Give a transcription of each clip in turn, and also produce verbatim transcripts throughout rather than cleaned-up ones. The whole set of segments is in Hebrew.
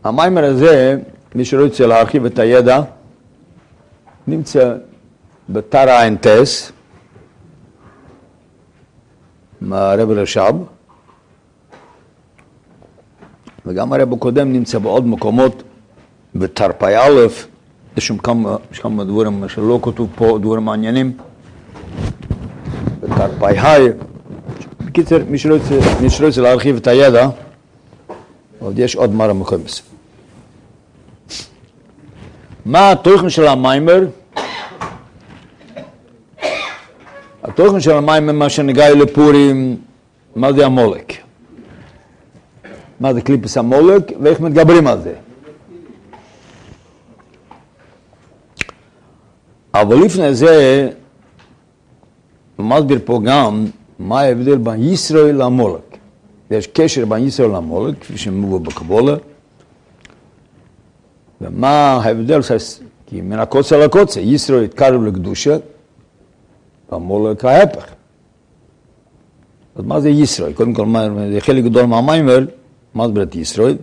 המיימר הזה, מי שרוצה להרחיב את הידע, נמצא בתר האנטס, מהרב רש"ב, וגם הרב הקודם נמצא בעוד מקומות, בתרפ"א, יש שם כמה, יש כמה דברים שלא כתוב פה, דברים מעניינים, בתרפ"א. בקיצר, מי שרוצה, מי שרוצה להרחיב את הידע, עוד יש עוד מראה מקומס. מה התוכן של המיימר? התוכן של המיימר, מה שנגע לפורים, מה זה המולק? מה זה קליפס המולק, ואיך מתגברים על זה? אבל לפני זה, הוא מסביר פה גם מה ההבדל בין ישראל למולק. יש קשר בין ישראל למולק, כפי שמובא בקבולה, ומה ההבדל, כי מן הקוצה לקוצה, ישראל התקרב לקדושה, והמולק ההפך. אז מה זה ישראל? קודם כל, זה חלק גדול מהמיימר, מסביר את ישראל,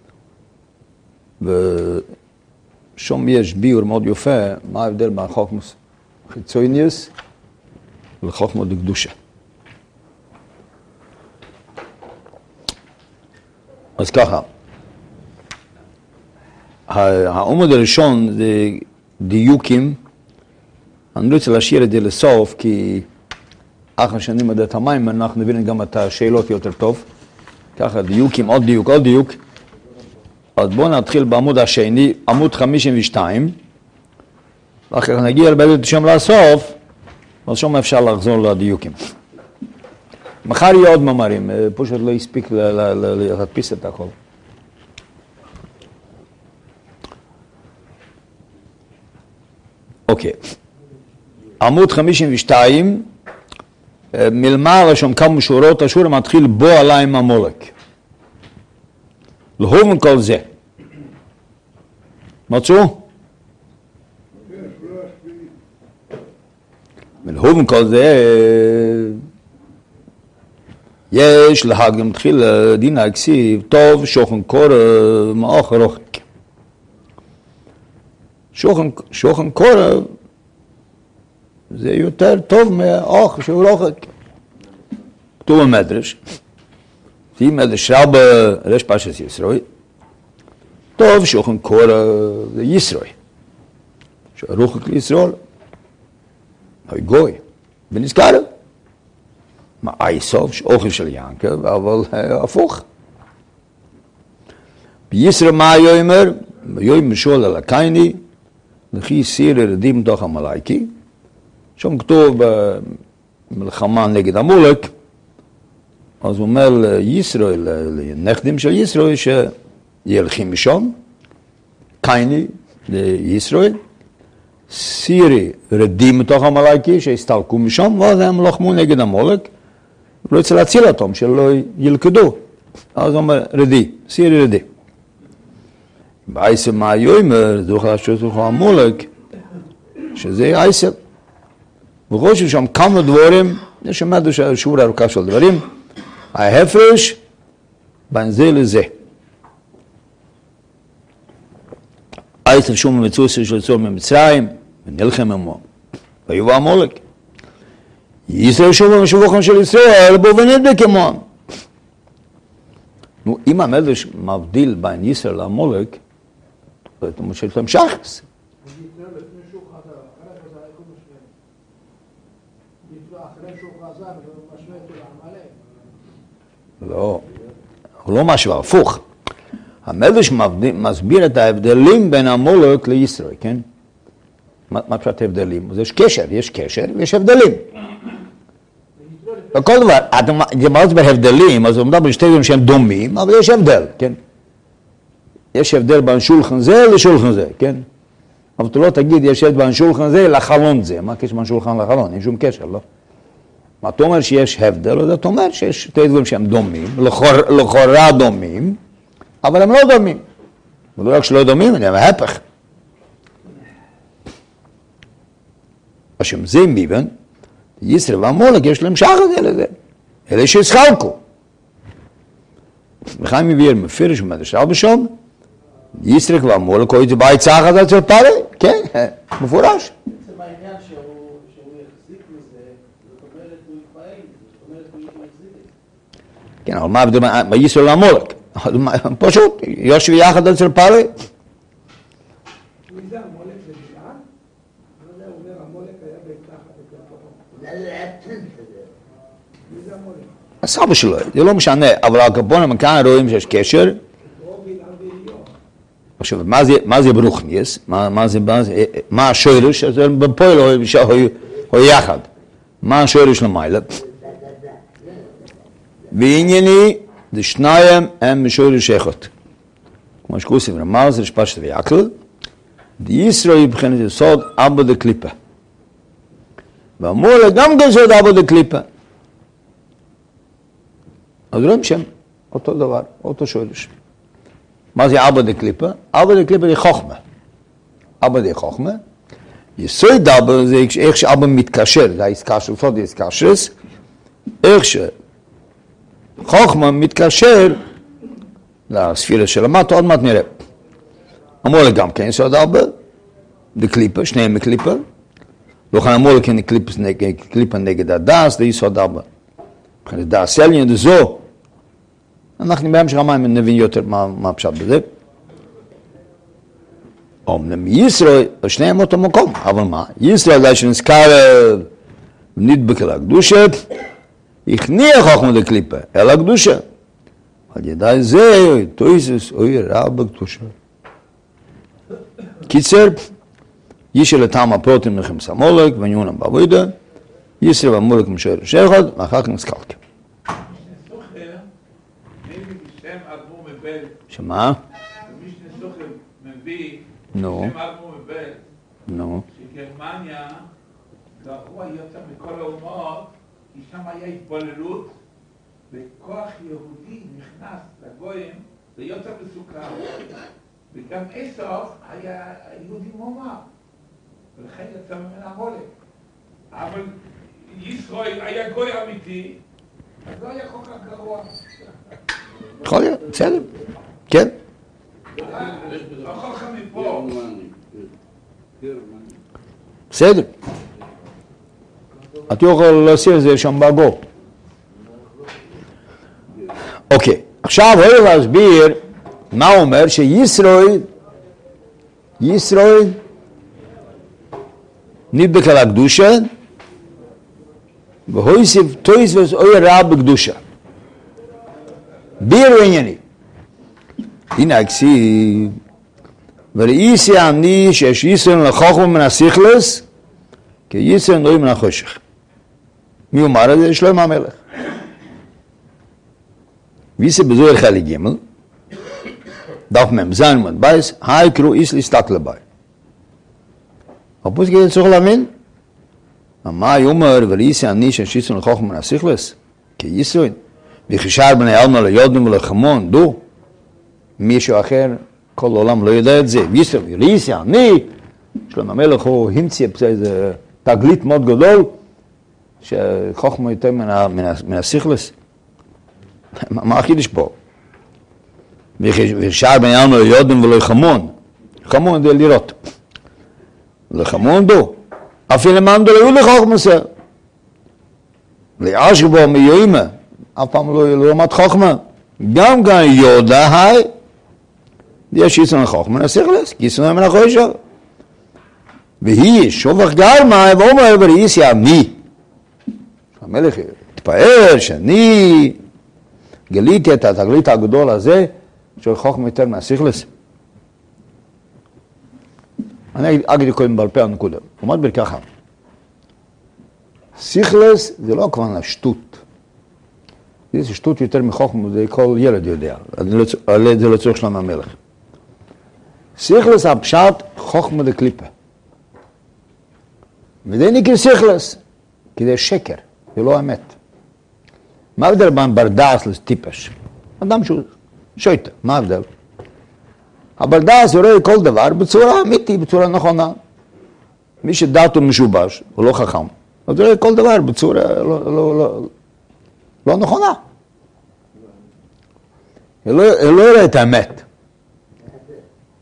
ושום יש ביור מאוד יפה, מה ההבדל בין חוכמוס חיצוניוס לחוכמות הקדושה. אז ככה, העומד הראשון זה דיוקים, אני רוצה להשאיר את זה לסוף, כי אחרי שאני מדע את המים, אנחנו נבין גם את השאלות יותר טוב. ככה, דיוקים, עוד דיוק, עוד דיוק. אז בואו נתחיל בעמוד השני, עמוד חמישים ושתיים, ואחר כך נגיע לבית שם לסוף, אז שם אפשר לחזור לדיוקים. מחר יהיה עוד מאמרים, פשוט לא הספיק להדפיס את הכל. אוקיי. עמוד חמישים ושתיים, מלמעלה שם כמה שורות, השור מתחיל בו עלי עם המולק. להובן כל זה. מצאו? להובן כל זה, יש להגם תחיל דין הכסיב, טוב שוכן קור מאוח רוחק. שוכן, שוכן קור זה יותר טוב מאוח שהוא רוחק. כתוב במדרש, זה מדרש רבה רש פרשת ישראל, טוב שוכן קור זה ישראל. שרוחק לישראל, היי גוי, ונזכר. מה אייסוף, שאוכל של ינקב, אבל הפוך. בישראל מה יאמר? יאמר שואל על הקייני, לכי סיר ירדים תוך המלאיקי, שם כתוב במלחמה נגד המולק, אז הוא אומר לישראל, לנכדים של ישראל, שילכים משם, קייני לישראל, סירי רדים תוך המלאיקי, שהסתלקו משם, ואז הם לחמו נגד המולק, לא רוצה להציל אותם, שלא ילכדו. אז הוא אומר, רדי, סירי רדי. בעיסל מה יאמר, זוכה לשתות לך המולק, שזה עיסל. וחושב שם כמה דברים, יש שם שורה ארוכה של דברים, ההפרש בין זה לזה. עיסל שום מצוס של צור ממצרים, ונלחם עמו, ויובא המולק. ישראל שוב משובחם של ישראל, בואו ונדבק עמם. נו, אם המדרש מבדיל בין ישראל למולק, זאת אומרת שיש להם שחס. לא, הוא לא משווה, הפוך. המדרש מסביר את ההבדלים בין המולק לישראל, כן? מה פשוט הבדלים? יש קשר, יש קשר ויש הבדלים. וכל דבר, זה מסביר הבדלים, אז הוא מדבר בשתי דברים שהם דומים, אבל יש הבדל, כן? יש הבדל בין שולחן זה לשולחן זה, כן? אבל אתה לא תגיד, יש הבדל בין שולחן זה לחלון זה. מה קשר בין שולחן לחלון? אין שום קשר, לא? מה אתה אומר שיש הבדל, אז אתה אומר שיש שתי דברים שהם דומים, לכאורה דומים, אבל הם לא דומים. ולא רק שלא דומים, הם ההפך. השם זה מיבן, ישראל והמולק יש להם שחד אלה זה. אלה שהשחלקו. וחיים מביא מפרש ומדרש רבה שם, ישרק ועמולק, או איזה בית צחת אצל פארי, כן, מפורש. בעצם העניין שהוא יחזיק מזה, זאת אומרת הוא יתפעל, זאת אומרת הוא יחזיק. כן, אבל מה הבדל בישראל לעמולק? פשוט, יושב יחד אצל פארי. מי זה המולק לבלעם? לא יודע, הוא אומר, המולק היה בתחת את הפרעה. מי זה המולק? הסבא שלו, זה לא משנה, אבל הקפונים כאן רואים שיש קשר. עכשיו, מה זה ברוכניס? מה השורש? בפועל הוא יחד. מה השורש למעלה? וענייני, זה שניים הם שורש אחד. כמו שכוסים רמז, רשפשת ויקל, ישראל מבחינת יסוד אבא דקליפה. ואמרו לה גם גזוד אבא דקליפה. אז רואים שם אותו דבר, אותו שורש. מה זה אבא דקליפה? אבא דקליפה זה חוכמה. אבא זה חוכמה. יסוד אבא זה איך שאבא מתקשר, זה העסקה של סוד העסקה שרס, איך שחוכמה מתקשר לספירה של המטה, עוד מעט נראה. אמרו לה גם כן יסוד אבא, דקליפה, שניהם מקליפה. לא כאן אמרו לה כן קליפה נגד הדס, זה יסוד אבא. מבחינת דס עליון, זה זו. אנחנו בהמשך המים נבין יותר מה הפשט בזה. אומנם ישראל, שניהם אותו מקום, אבל מה? ישראל זה שנזכר נדבק אל הקדושה, הכניע חוכמה לקליפה, אל הקדושה. על ידי זה, אוי תויסס, אוי רע בקדושה. קיצר, ישל לטעם הפרוטים לכם סמולק, וניונם בעבודה, ישראל והמולק משאר שחד, ואחר כך נזכרתם. שמה? ומשנה סוכר מביא, נו. שם אדמו מבל, נו. שגרמניה גרוע יותר מכל האומות, כי שם היה התבוללות, וכוח יהודי נכנס לגויים, זה יותר מסוכר. וגם עשו היה יהודי מומר, ולכן יצא ממנה המולק. אבל ישראל היה גוי אמיתי, אז לא היה כל כך גרוע. יכול להיות, בסדר. כן? בסדר. אתה יכול להסיר את זה שם בגו. אוקיי, עכשיו הוא להסביר מה הוא אומר שישראל, ישראל נדבק על הקדושה והוסיף תויס ואוי רע בקדושה. ביר ענייני. הנה הכסיב, וראיסי אני שיש ישראל לחוכמה מן השכלס, כי ישראל נוי מן החושך. מי אומר את זה? שלמה המלך. ויסי בזוהר חלק ג' דף מם זין ומד בייס, היי קרו איסלי סתק לבית. הפוסק הזה צריך להבין? מה יאמר וראיסי אני שיש ישראל לחוכמה מן השכלס, כי ישראל, וחישר בני אלמה ליודנו ולחמון, דו, מישהו אחר, כל העולם לא יודע את זה, וישראל, וראיסי אני, שלמה המלך הוא המציא איזה תגלית מאוד גדול, שחוכמה יותר מן השכלס. מה החידוש פה? וחשאר בני אלמה ליודנו ולחמון, חמון זה לראות. לחמון דו, אפילו למען דו לא לחוכמה סר. לאשר בו מיוימה, אף פעם לא למד חוכמה. גם כאן יודע, היי, יש ישראל לחוכמה נסכלס, כי ישראל מן החושך. והיא שובח גרמה, ואומר וראיסי אני. המלך התפאר שאני גיליתי את התגלית הגדול הזה, של חוכמה יותר מהשכלס. אני אגיד קודם בעל פה הנקודה. הוא אומר ככה, שכלס זה לא כוונה שטות. זה שטות יותר מחוכמה, זה כל ילד יודע. זה לא צריך שלמה המלך. שכלס הפשט חוכמה דקליפה. וזה נקרא שכלס, כי זה שקר, זה לא אמת. מה ההבדל בין ברדס לטיפש? אדם שהוא שויטה, מה ההבדל? הברדס רואה כל דבר בצורה אמיתית, בצורה נכונה. מי שדעת הוא משובש, הוא לא חכם. הוא רואה כל דבר בצורה לא, לא, לא, לא נכונה. הוא לא, לא רואה את האמת.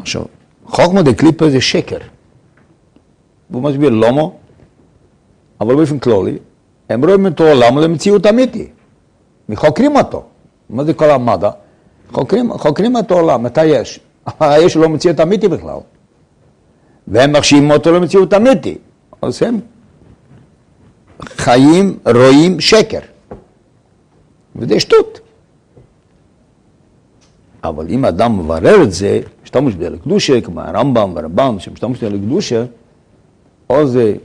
עכשיו, חוכמה דקליפה זה שקר. והוא מסביר למה, אבל באופן כללי, הם רואים את העולם למציאות אמיתי. וחוקרים אותו. מה זה כל המדע? חוקרים, חוקרים את העולם, מתי יש? יש לו מציאות אמיתי בכלל. והם מחשיבים אותו למציאות אמיתי. אז הם חיים, רואים שקר. וזה שטות. אבל אם אדם מברר את זה, משתמש בזה לקדושה, כמו הרמב"ם והרמב"ם, שמשתמש בזה לקדושה, או זה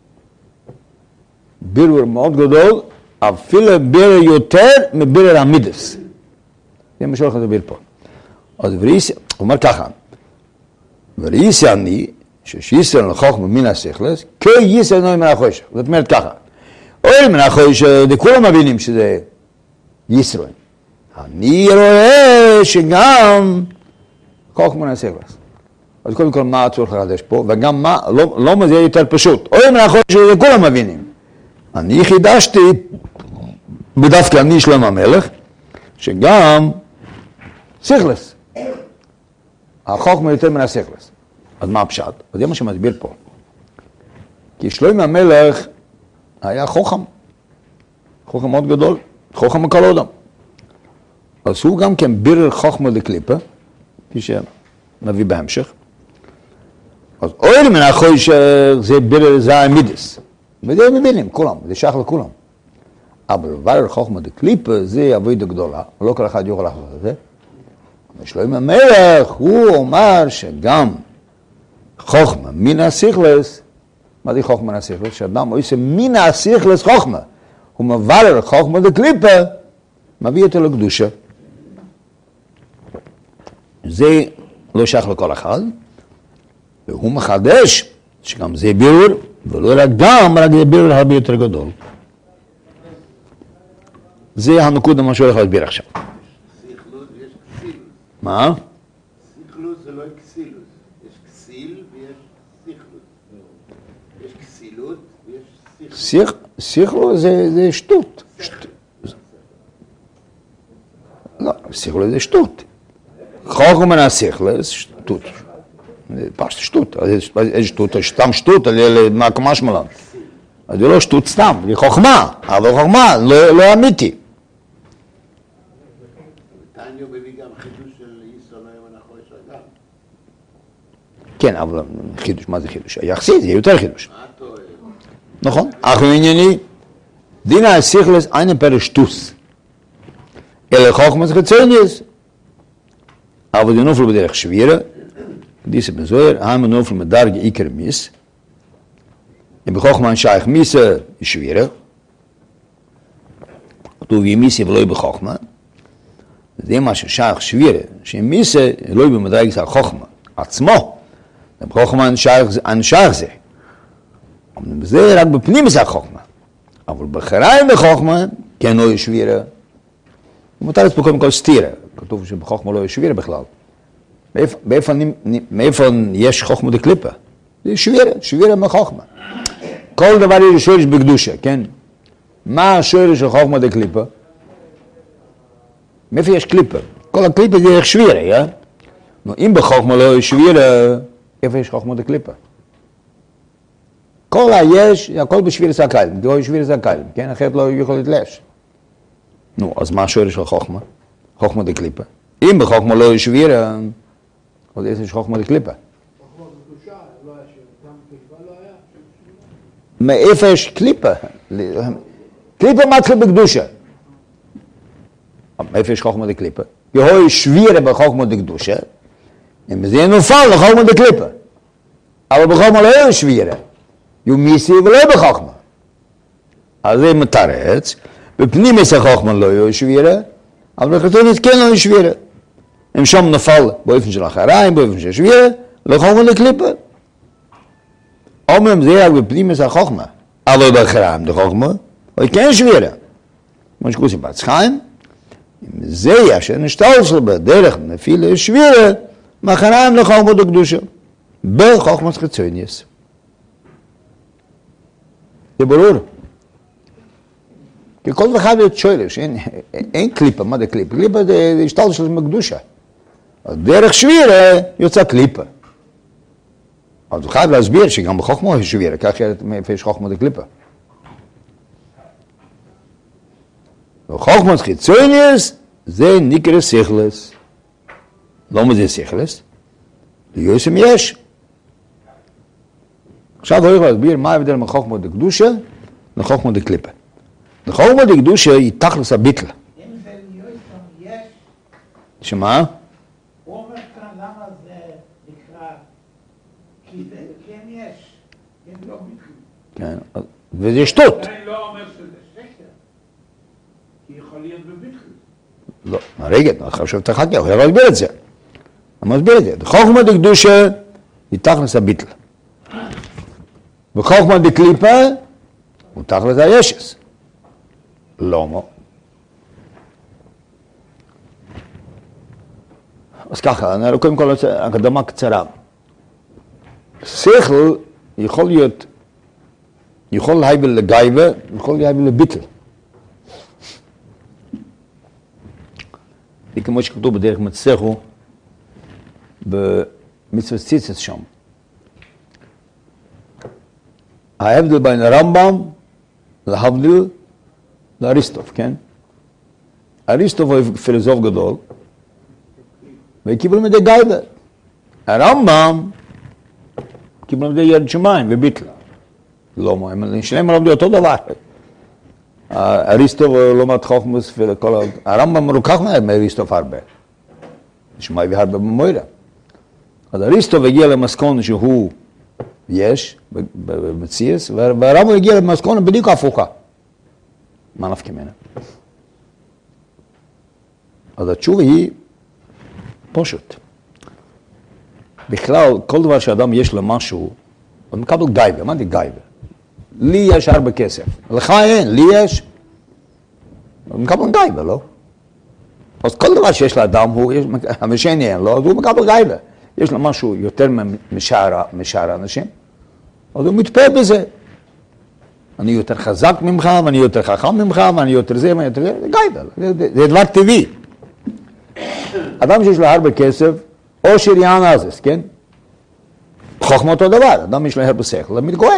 בירור מאוד גדול, אפילו בירור יותר מבירור המידס. זה מה שהולך לדבר פה. אז וריסי, הוא אומר ככה, וריסי אני, ששישראל לחוכמה מן השכלס, כי ישראל נוי מן החושך. זאת אומרת ככה, אוי מן החושך, כולם מבינים שזה ישראל. אני רואה שגם חוכמה מן השכלס. אז קודם כל מה הצורך לחדש פה, וגם מה, לא, לא מה זה יותר פשוט. אוי מן החושך, כולם מבינים. אני חידשתי, בדווקא אני שלמה המלך, שגם שכלס. החוכמה יותר מן השכלס. אז מה הפשט? אז זה מה שמסביר פה. כי שלמה המלך היה חוכם. חוכם מאוד גדול. חוכם מכל אדם. אז הוא גם כן בירר חוכמה לקליפה, כפי שנביא בהמשך. אז אוי מן החושך זה בירר זה המידס. וזה הם מבינים, כולם, זה שייך לכולם. אבל בירר חוכמה לקליפה זה עבודה גדולה, לא כל אחד יוכל לעשות את זה. שלמה המלך הוא אומר שגם חוכמה מן השכלס, מה זה חוכמה מן השכלס? שאדם עושה מן השכלס חוכמה, הוא מברר חוכמה לקליפה, מביא אותו לקדושה. זה לא שייך לכל אחד, והוא מחדש שגם זה בירור, ולא רק גם, רק זה בירור הרבה יותר גדול. זה הנקודה מה שהולך להסביר עכשיו. סיכלוס ויש כסילוס. מה? סיכלוס זה לא כסילוס. יש כסיל ויש סיכלוס. יש כסילות ויש סיכלוס. סיכלוס זה שטות. לא, סיכלוס זה שטות. חוכמה מן השכלס, שטות. זה פשוט שטות. איזה שטות? סתם שטות, מה משמעו? אז זה לא שטות סתם, זה חוכמה. אבל חוכמה לא אמיתי. טניה מביא גם חידוש של ישראל מן החושך גם. כן, אבל חידוש, מה זה חידוש? היחסי, זה יותר חידוש. מה טועה? נכון. אחר ענייני, דין השכלס אין פרש שטוס. אלא חוכמה זה חיצוניוס. אבל זה נופל בדרך שבירה. דיסה בזוהר, העם נופל מדרג עיקר מיס. בחוכמה שייך מיסה שבירה. כתוב ימיסה ולא בחוכמה. זה מה ששייך שבירה, שמיסה לא במדרג זה החוכמה עצמו. בחוכמה אין שייך זה. זה רק בפנים זה החוכמה. אבל בחריים בחוכמה, כן לא יש שבירה. ומותר לצפו קודם כל סתירה. כתוב שבחוכמה לא יש שבירה בכלל. מאיפה יש חוכמה דקליפה? זה שבירה, שבירה מחוכמה. כל דבר יש שורש בקדושה, כן? מה השורש של חוכמה דקליפה? מאיפה יש קליפה? כל הקליפה זה איך שבירה, יא? אם בחוכמה לא יש שבירה, איפה יש חוכמה דקליפה? כל היש, הכל בשביר סקלים, לא בשביר סקלים, כן? אחרת לא יכול להתלש. נו, אז מה השורש של חוכמה? חוכמה דקליפה. אם בחוכמה לא יש שבירה, אז יש חוכמה דקליפה. חוכמה בקדושה, לא היה שיר, גם קליפה לא היה. מאיפה יש קליפה? קליפה מתחיל בקדושה. מאיפה יש חוכמה דקליפה? יהוי שבירה בחוכמה דקדושה, אם זה נופל לחוכמה דקליפה. אבל בחוכמה לא יש שבירה. יהיו מיסי ולא בחוכמה. אז זה מתרץ, בפנים יש החוכמה לא יהיו שבירה, אבל בחיצונית כן לא יש שבירה. אם שם נפל באופן של אחריים, באופן של שבירה, לא חוכמה לקליפה. אומרים זה רק בפנים יש החוכמה, אבל באחריים זה חוכמה, אבל כן שבירה. כמו שכוסים בעצחיים, אם זה יש נשתל שלו בדרך נפיל שבירה, מאחריים לחוכמה דקדושה. בחוכמה חיצונית. זה ברור. כי כל אחד שואל, אין, אין קליפה, מה זה קליפה? קליפה זה השתל של מקדושה. אז דרך שבירה יוצא קליפה. אז הוא חייב להסביר שגם בחוכמה יש שבירה, כך מאיפה יש חוכמה דקליפה. וחוכמה חיצוניוס זה נקרא שכלס. למה זה שכלס? ליוסם יש. עכשיו הוא יכול להסביר מה ההבדל בין חוכמה דקדושה לחוכמה דקליפה. לחוכמה דקדושה היא תכלס הביטל. אם זה ליוסם יש, שמה? הוא אומר כאן למה זה נקרא, כי זה כן יש, כן לא ביטל. כן, וזה שטות. אני לא אומר שזה שקר, כי יכול להיות בביטל. לא, רגע, עכשיו תחכה, הוא יכול להסביר את זה. הוא מסביר את זה. חוכמה דקדושה היא תכלס הביטל. וחוכמה דקליפה הוא תכלס הישס. למה? אז ככה, אני קודם כל רוצה הקדמה קצרה. שכל יכול להיות, יכול להיבל לגייבה, יכול להיבל לביטל. זה כמו שכתוב בדרך מצחו, במצוות ציצס שם. ההבדל בין הרמב"ם להבדיל לאריסטוף, כן? אריסטוף הוא פילוסוף גדול, וקיבל מדי גייבה. הרמב"ם קיבל מדי ירד שמיים וביטל. לא, הם שלהם למדו אותו דבר. אריסטוף לא מעט חוכמוס וכל... הרמב"ם מרוכח מאריסטוף הרבה. שמי והרבה במוירה. אז אריסטוף הגיע למסקון שהוא יש, במציאס, והרמב"ם הגיע למסקון בדיוק הפוכה. מה נפקא ממנה? אז התשובה היא פשוט. בכלל, כל דבר שאדם יש לו משהו, הוא מקבל גייבה. מה זה גייבה? לי יש הרבה כסף. לך אין, לי יש. הוא מקבל גייבה, לא? אז כל דבר שיש לאדם, הוא, המשני אין לו, אז הוא מקבל גייבה. יש לו משהו יותר משאר, משאר האנשים, אז הוא מתפעל בזה. אני יותר חזק ממך, ואני יותר חכם ממך, ואני יותר זה, ואני יותר זה, זה גייבה, זה, זה דבר טבעי. אדם שיש לו הרבה כסף, או שריען עזס, כן? חוכמה אותו דבר, אדם יש לו הרבה שכל, הוא מתגועה.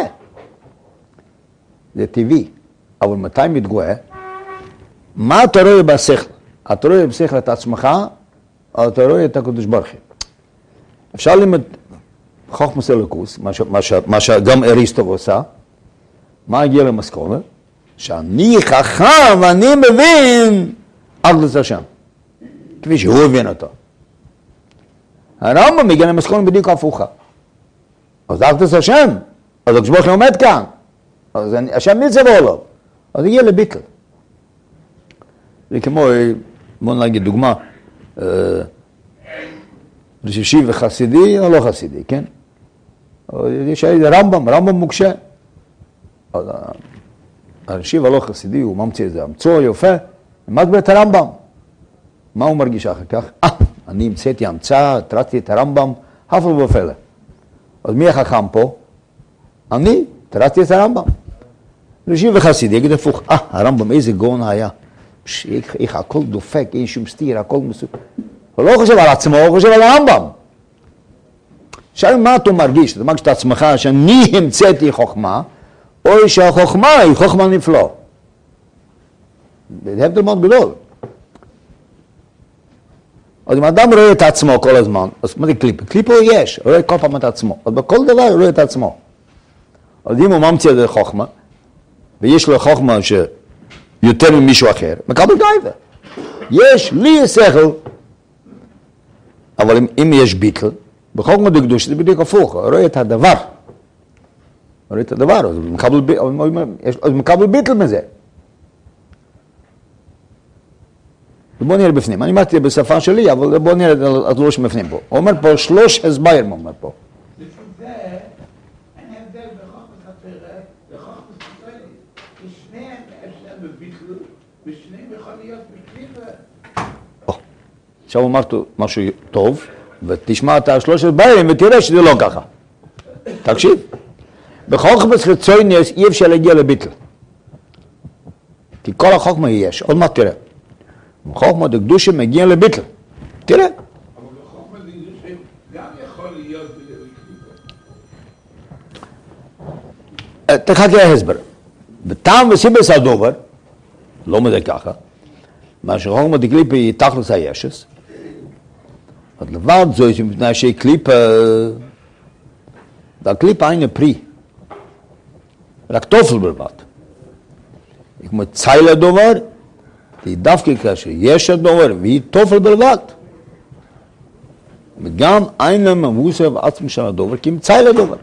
זה טבעי, אבל מתי מתגועה? מה אתה רואה בשכל? אתה רואה בשכל את עצמך, או אתה רואה את הקדוש ברוך הוא. אפשר ללמד חוכמה סלוקוס, מה, מה, מה שגם אריסטוב עושה, מה הגיע למסקנה? שאני חכם ואני מבין אחדות השם, כפי שהוא הבין אותו. הרמב"ם מגיע למסקנה בדיוק הפוכה. אז אחדות השם, אז הקדוש ברוך הוא עומד כאן, אז השם מצווה לו, אז הגיע לביטל. זה כמו, בוא נגיד דוגמה, רשישי וחסידי או לא חסידי, כן? יש רמב"ם, רמב"ם מוקשה. הרשישי ולא חסידי, הוא ממציא איזה המצוא יפה, למד את הרמב"ם. מה הוא מרגיש אחר כך? אה, אני המצאתי המצאה, תרצתי את הרמב"ם, הפל ופלא. אז מי החכם פה? אני, תרצתי את הרמב"ם. רשישי וחסידי, יגיד הפוך, אה, הרמב"ם איזה גאון היה. איך הכל דופק, אין שום סתיר, הכל מסוג. הוא לא חושב על עצמו, הוא חושב על הרמב"ם. עכשיו מה אתה מרגיש? אתה מרגיש את עצמך שאני המצאתי חוכמה, או שהחוכמה היא חוכמה נפלא. זה הבדל מאוד גדול. אז אם אדם רואה את עצמו כל הזמן, אז מה זה קליפה? קליפה יש, הוא רואה כל פעם את עצמו. אז בכל דבר הוא רואה את עצמו. אז אם הוא ממציא את חוכמה, ויש לו חוכמה שיותר ממישהו אחר, מקבל גייבה. יש לי שכל, אבל אם, אם יש ביטל, בחוכמה דקדושה זה בדיוק הפוך, הוא רואה את הדבר. הוא רואה את הדבר, אז הוא מקבל, אז הוא מקבל ביטל מזה. בואו נראה בפנים, אני אמרתי בשפה שלי, אבל בואו נראה את לא שמפנים פה. הוא אומר פה שלוש הסברים, הוא אומר פה. לפי זה, אין הבדל בחוכמת התורה וחוכמת ישראל. כי שניהם אפשר בביטל, ושניהם יכול להיות בקליפה. עכשיו אמרת משהו טוב, ותשמע את השלוש הסברים ותראה שזה לא ככה. תקשיב. בחוכמת חיצוניות אי אפשר להגיע לביטל. כי כל החוכמה יש, עוד מעט תראה. חוכמה דקדושה מגיע לביטל. תראה. אבל בחוכמת גם יכול להיות בלי קליפה. תחכה ההסבר. בטעם וסיבס הדובר, לא מדי ככה, מה שחוכמה דקליפה היא תכלס הישס, אז לבד זו יש מפני שהיא קליפה, הקליפה אין פרי, רק תופל בלבד. כמו צייל הדובר, היא דווקא כאשר יש הדובר והיא תופל בלבד. וגם אין להם מבוסר ועצמי של הדובר, כי הם צייל הדובר.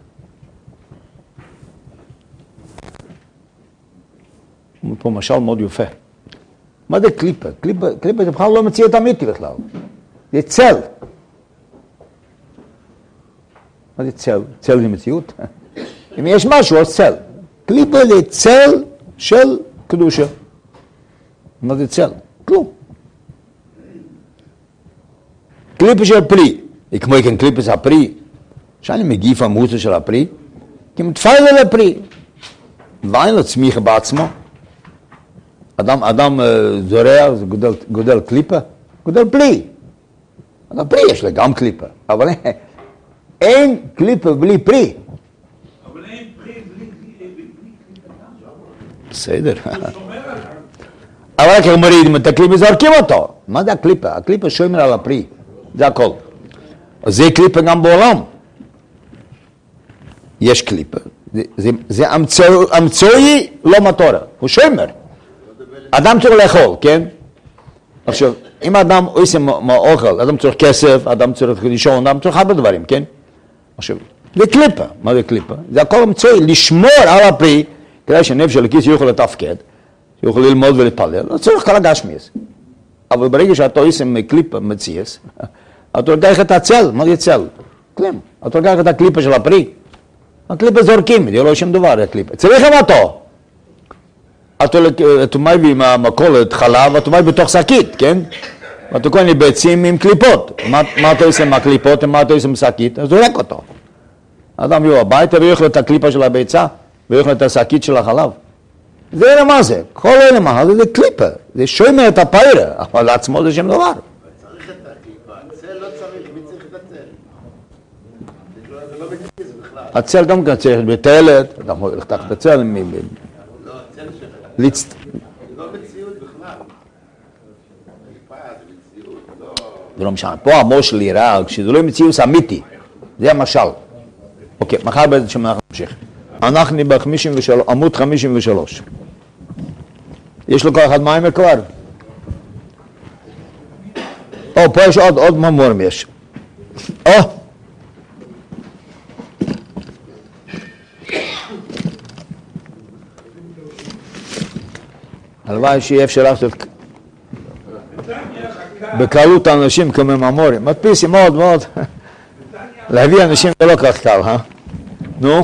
פה משל מאוד יפה. מה זה קליפה? קליפה, קליפה זה בכלל לא מציאות אמיתי בכלל. זה צל. מה זה צל? צל זה מציאות? אם יש משהו, אז צל. קליפה זה צל של קדושה. מה זה צל? כלום. קליפה של פרי. כמו כן קליפה זה הפרי. שאני מגיף המוסר של הפרי, כי מתפעל על הפרי. ואין לו צמיחה בעצמו. אדם, אדם זורע, זה גודל, גודל קליפה, גודל פרי. אבל פרי יש לה גם קליפה, אבל אין קליפה בלי פרי. אבל אין פרי בלי קליפה. בסדר. אבל רק הם מורידים את הקליפה, זורקים אותו. מה זה הקליפה? הקליפה שומר על הפרי, זה הכל. אז זה קליפה גם בעולם. יש קליפה. זה, זה, זה אמצעי לא מטורה, הוא שומר. אדם צריך לאכול, כן? עכשיו, אם אדם עושה מאוכל, אדם צריך כסף, אדם צריך לישון, אדם צריך הרבה דברים, כן? עכשיו, זה קליפה. מה זה קליפה? זה הכל אמצעי, לשמור על הפרי, כדי שהנפש של הכיס יוכל לתפקד, יוכל ללמוד ולהתפלל, לא צריך כל הגשמיס. אבל ברגע שאתה עושה מקליפה מציאס, אתה לוקח את הצל, מה זה צל? כלום. אתה לוקח את הקליפה של הפרי. הקליפה זורקים, זה לא שום דבר, הקליפה. צריכים אותו. אתה מביא מהמכולת חלב, אתה מביא בתוך שקית, כן? ואתה קונה ביצים עם קליפות. מה אתה עושה עם הקליפות, מה אתה עושה עם שקית? אז זורק אותו. אדם יבוא הביתה ויאכל את הקליפה של הביצה, ויאכל את השקית של החלב. זה מה זה? כל אלה מה זה? זה קליפה. זה שומר את הפיירה, אבל לעצמו זה שם דבר. צריך את הקליפה, הצל לא צריך, מי צריך את הצל? זה לא מציז בכלל. הצל גם כן צריך בתלת, אתה יכול לחתך את הצל. לא, הצל שלך. זה לא מציאות בכלל. הקליפה זה מציאות, לא... זה לא משנה. פה המושל יראה, כשזה לא מציאות אמיתי. זה המשל. אוקיי, מחר באיזה שם אנחנו נמשיך. אנחנו בעמוד חמישים ושלוש. יש לו כל אחד מים כבר? או, פה יש עוד, עוד ממורם יש. או! הלוואי שיהיה אפשר לעשות בקלות האנשים כמו ממורים. מדפיסים מאוד מאוד. להביא אנשים זה לא כך קל, אה? נו?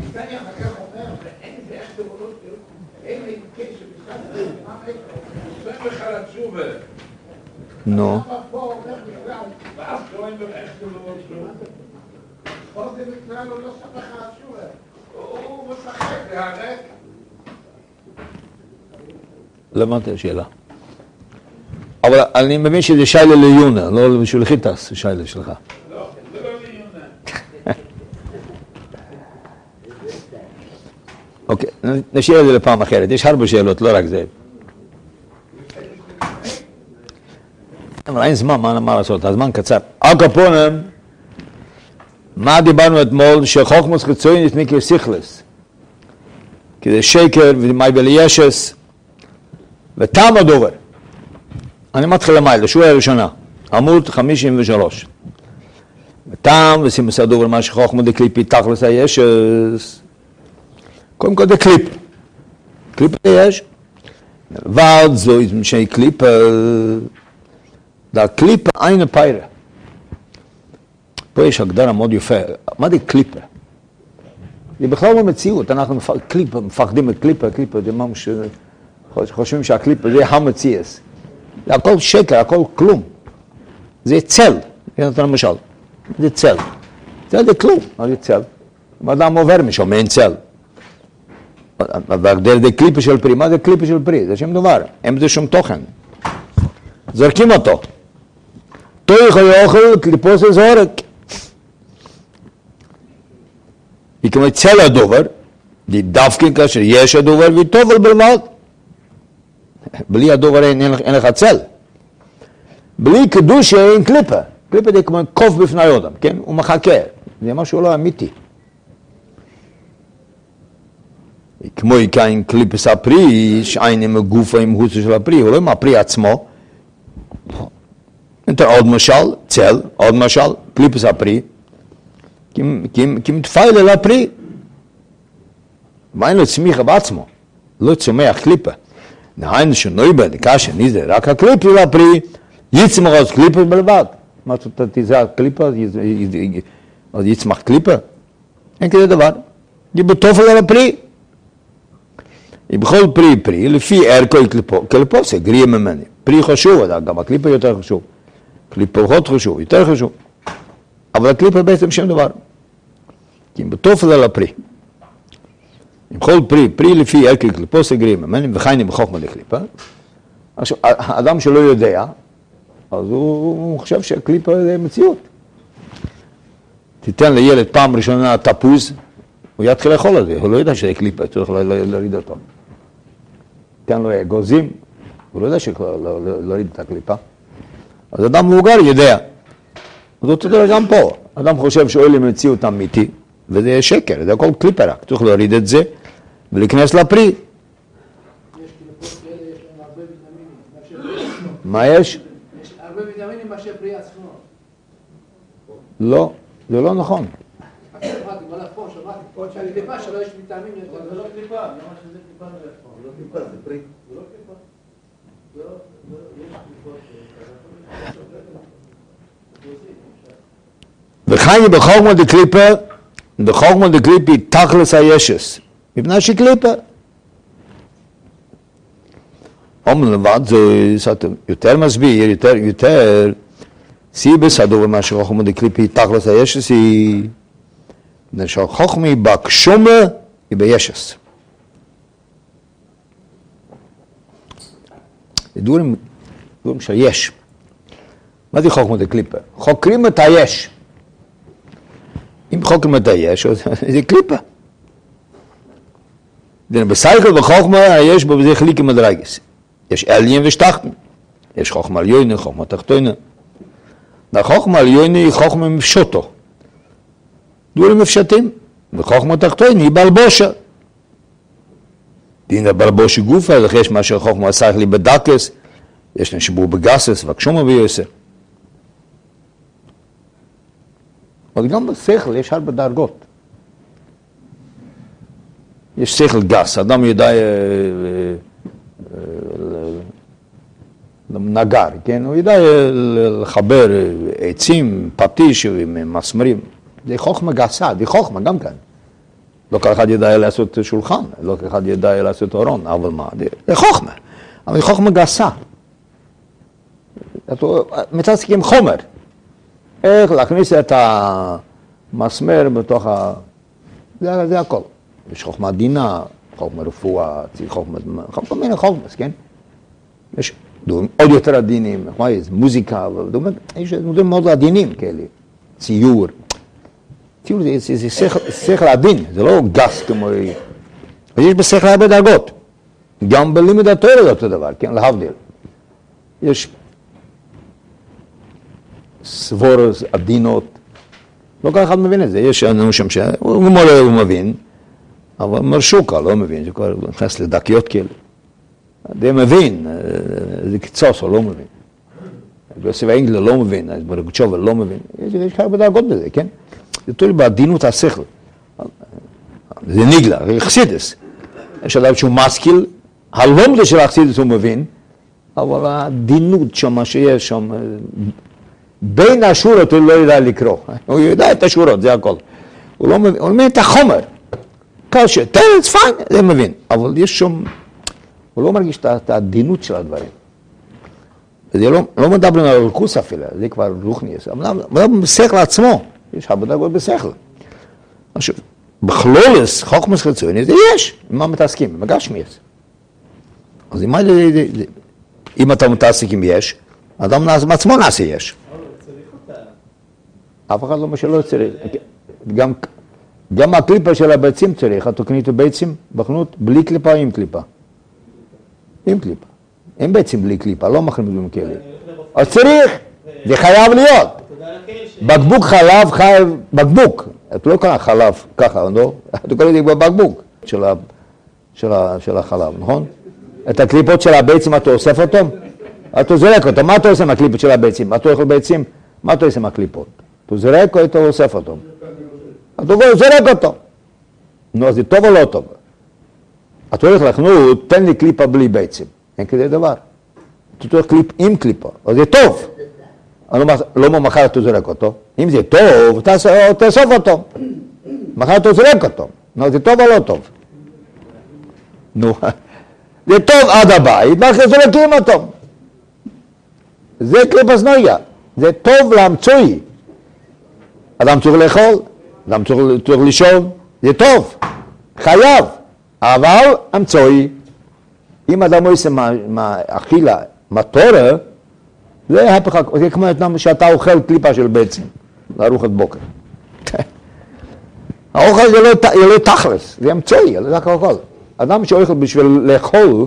נו. למה אתה שאלה? אבל אני מבין שזה שיילה ליונה, לא בשביל חיטס, זה שיילה שלך. לא, זה לא ליונה. אוקיי, נשאיר את זה לפעם אחרת, יש הרבה שאלות, לא רק זה. אבל אין זמן, מה לעשות, הזמן קצר. על כפונם, מה דיברנו אתמול? שחוכמוס חיצוני נתמיקר סיכלס. כי זה שקר ומי בלישס, ותם הדובר. אני מתחיל למעלה, שורה הראשונה, עמוד חמישים ושלוש. ותם וסימוס הדובר, מה שחוכמו דקליפי תכלס הישס. קודם כל דקליפ. קליפ יש. ועד זו שהיא קליפ, da klippe eine פיירה. פה יש הגדרה מאוד יפה. מה זה קליפה? זה בכלל לא מציאות. אנחנו קליפה, מפחדים את קליפה, קליפה זה ממש... חושבים שהקליפה זה המציאס. זה הכל שקר, הכל כלום. זה צל. זה נתן למשל. זה צל. זה זה כלום. זה צל. אדם עובר משום, אין צל. והגדר זה קליפה של פרי. מה זה קליפה של פרי? זה שם דבר. אין בזה שום תוכן. זורקים אותו. תויך יאכל קליפוס זורק. היא כמו צל הדובר, די דווקא כאשר יש הדובר וטובל בלבד. בלי הדובר אין, אין לך צל. בלי קדושה אין קליפה. קליפה זה כמו קוף בפני אדם, כן? הוא מחכה. זה משהו לא אמיתי. כמו כאן קליפס הפרי, שאין עם הגוף עם חוץ של הפרי, הוא לא עם הפרי עצמו. נתן עוד משל, צל, עוד משל, קליפס הפרי, כי מתפעל אל הפרי. ואין לו צמיחה בעצמו, לא צומח קליפה. נהיינו שנויבה, נקשה, ניזה, רק הקליפ של הפרי, יצמח עוד קליפה בלבד. מה שאתה תיזהר קליפה, אז יצמח קליפה? אין כזה דבר. היא בתופל על הפרי. היא בכל פרי פרי, לפי ערכו קליפו, קליפו זה גריה ממני. פרי חשוב, גם הקליפה יותר חשוב. קליפה פחות חשוב, יותר חשוב. אבל הקליפה בעצם שם דבר. כי היא בתופל על הפרי. עם כל פרי, פרי לפי ערכי קליפו זה גריה ממני, וחיינים בחוכמה לקליפה. עכשיו, האדם שלא יודע, אז הוא חושב שהקליפה זה מציאות. תיתן לילד פעם ראשונה תפוז, הוא יתחיל לאכול על זה, הוא לא יודע שזה קליפה, צריך להוריד אותו. תן לו אגוזים, הוא לא יודע להוריד את הקליפה. אז אדם מבוגר יודע. אז אותו דבר גם פה. אדם חושב שאולי מציאות אמיתי, וזה שקר, זה הכל קליפה רק. צריך להוריד את זה ולהיכנס לפרי. יש קליפות כאלה, יש להם הרבה ויטמינים. מה יש? יש הרבה ויטמינים מאשר פרי עצמו. לא, זה לא נכון. שמעתי, מה פה, שמעתי, פה שאני קליפה שלא יש ויטמין יותר. זה לא קליפה, למה שזה קליפה זה לא קליפה, זה פרי. זה לא קליפה. לא, יש קליפות. וחיים בחוכמה דקליפה, בחוכמה דקליפה היא תכלס הישס. מפני שקליפה. אומן לבד זה יותר מסביר, יותר, יותר, סיבס הדובר מה שחוכמה דקליפה היא תכלס הישס היא... שהחוכמה היא בהגשמה, היא בישס. זה דברים, דברים שיש. מה זה חוכמה דקליפה? חוקרים את היש. אם חוקרים את היש, זה קליפה. בסייכל וחוכמה היש בו וזה חליקים מדרגס. יש עליין ושתחתן. יש חוכמה עליונה, חוכמה תחתונה. והחוכמה עליונה היא חוכמה מפשוטו. דברים מפשטים, וחוכמה תחתונה היא בלבושה. דין הבלבושה גופה, לכן יש מה שחוכמה עשה לי בדקס, יש נשבור בגסס, וקשומה ביוסר. אבל גם בשכל יש הרבה דרגות. יש שכל גס, אדם ידע נגר, כן? הוא ידע לחבר עצים, פטיש ומסמרים. זה חוכמה גסה, זה חוכמה גם כאן. לא כל אחד ידע לעשות שולחן, לא כל אחד ידע לעשות אורון, אבל מה? זה חוכמה, אבל זה חוכמה גסה. מתעסקים עם חומר. איך להכניס את המסמר בתוך ה... זה, זה הכל. יש חוכמה דינה, חוכמה רפואה, חוכמה... חוכמה מיני חוכמה, כן? יש דברים עוד יותר עדינים, מוזיקה, יש דברים מאוד עדינים כאלה. ציור. ציור זה, זה, זה שכל, שכל עדין, זה לא גס כמו... יש בשכל הרבה דרגות. גם בלימוד התורה זה אותו דבר, כן? להבדיל. יש סבורס, עדינות. לא כל אחד מבין את זה. יש אנו שם שהוא מורה, הוא מבין, אבל מרשוקה לא מבין, זה כבר נכנס לדקיות כאלה. זה מבין, זה קיצוץ, הוא לא מבין. ביוסף האנגלה לא מבין, ברגוצ'ובה לא מבין. יש הרבה דרגות בזה, כן? זה תולי בעדינות השכל. זה ניגלה, זה חסידס. יש אדם שהוא משכיל, הלומדה של החסידס הוא מבין, אבל העדינות שם, שיש שם, בין השורות הוא לא יודע לקרוא. הוא יודע את השורות, זה הכל. הוא לא מבין, הוא מבין את החומר. קשה, תרץ, פיין, זה מבין. אבל יש שם, הוא לא מרגיש את העדינות של הדברים. זה לא, לא מדברים על רכוס אפילו, זה כבר רוחניאס. אבל בשכל עצמו, יש הרבה דרגות בשכל. עכשיו, בכלולס, חוכמס חיצוני, זה יש. עם מה מתעסקים? מגשמיאס. אז אם, אם אתה מתעסק עם יש, אדם מעצמו נעשה יש. אף אחד לא מה שלא צריך. גם, גם הקליפה של הביצים צריך, אתה קנית ביצים בחנות בלי קליפה או עם קליפה? עם קליפה. אין ביצים בלי קליפה, לא מכנים בדברים כאלה. אז צריך, זה חייב להיות. בקבוק חלב חייב, בקבוק. אתה לא קונה חלב ככה, לא? אתה קונה את זה בבקבוק של, ה, של, ה, של החלב, נכון? את הקליפות של הביצים אתה אוסף אותם? אתה זורק אותם, מה אתה עושה עם הקליפות של הביצים? אתה אוכל ביצים, מה אתה עושה עם הקליפות? אתה זורק או אתה אוסף אותם? אתה זורק אותו. נו, אז זה טוב או לא טוב? אתה הולך לחנות, תן לי קליפה בלי ביצים. אין כזה דבר. אתה צריך קליפ עם קליפה, אז זה טוב. לא מחר אתה זורק אותו. אם זה טוב, תאסוף אותו. מחר אתה זורק אותו. נו, זה טוב או לא טוב? נו, זה טוב עד הבית, ואחרי זורקים אותו. זה קליפס נויה. זה טוב להמצואי. אדם צריך לאכול, אדם צריך, צריך לישון, זה טוב, חייב, אבל המצואי. אם אדם עושה מאכילה, מטורה, זה הפך, זה כמו שאתה אוכל קליפה של ביצים, לארוחת בוקר. האוכל זה לא, לא תכלס, זה המצואי, זה רק האוכל. אדם שאוכל בשביל לאכול,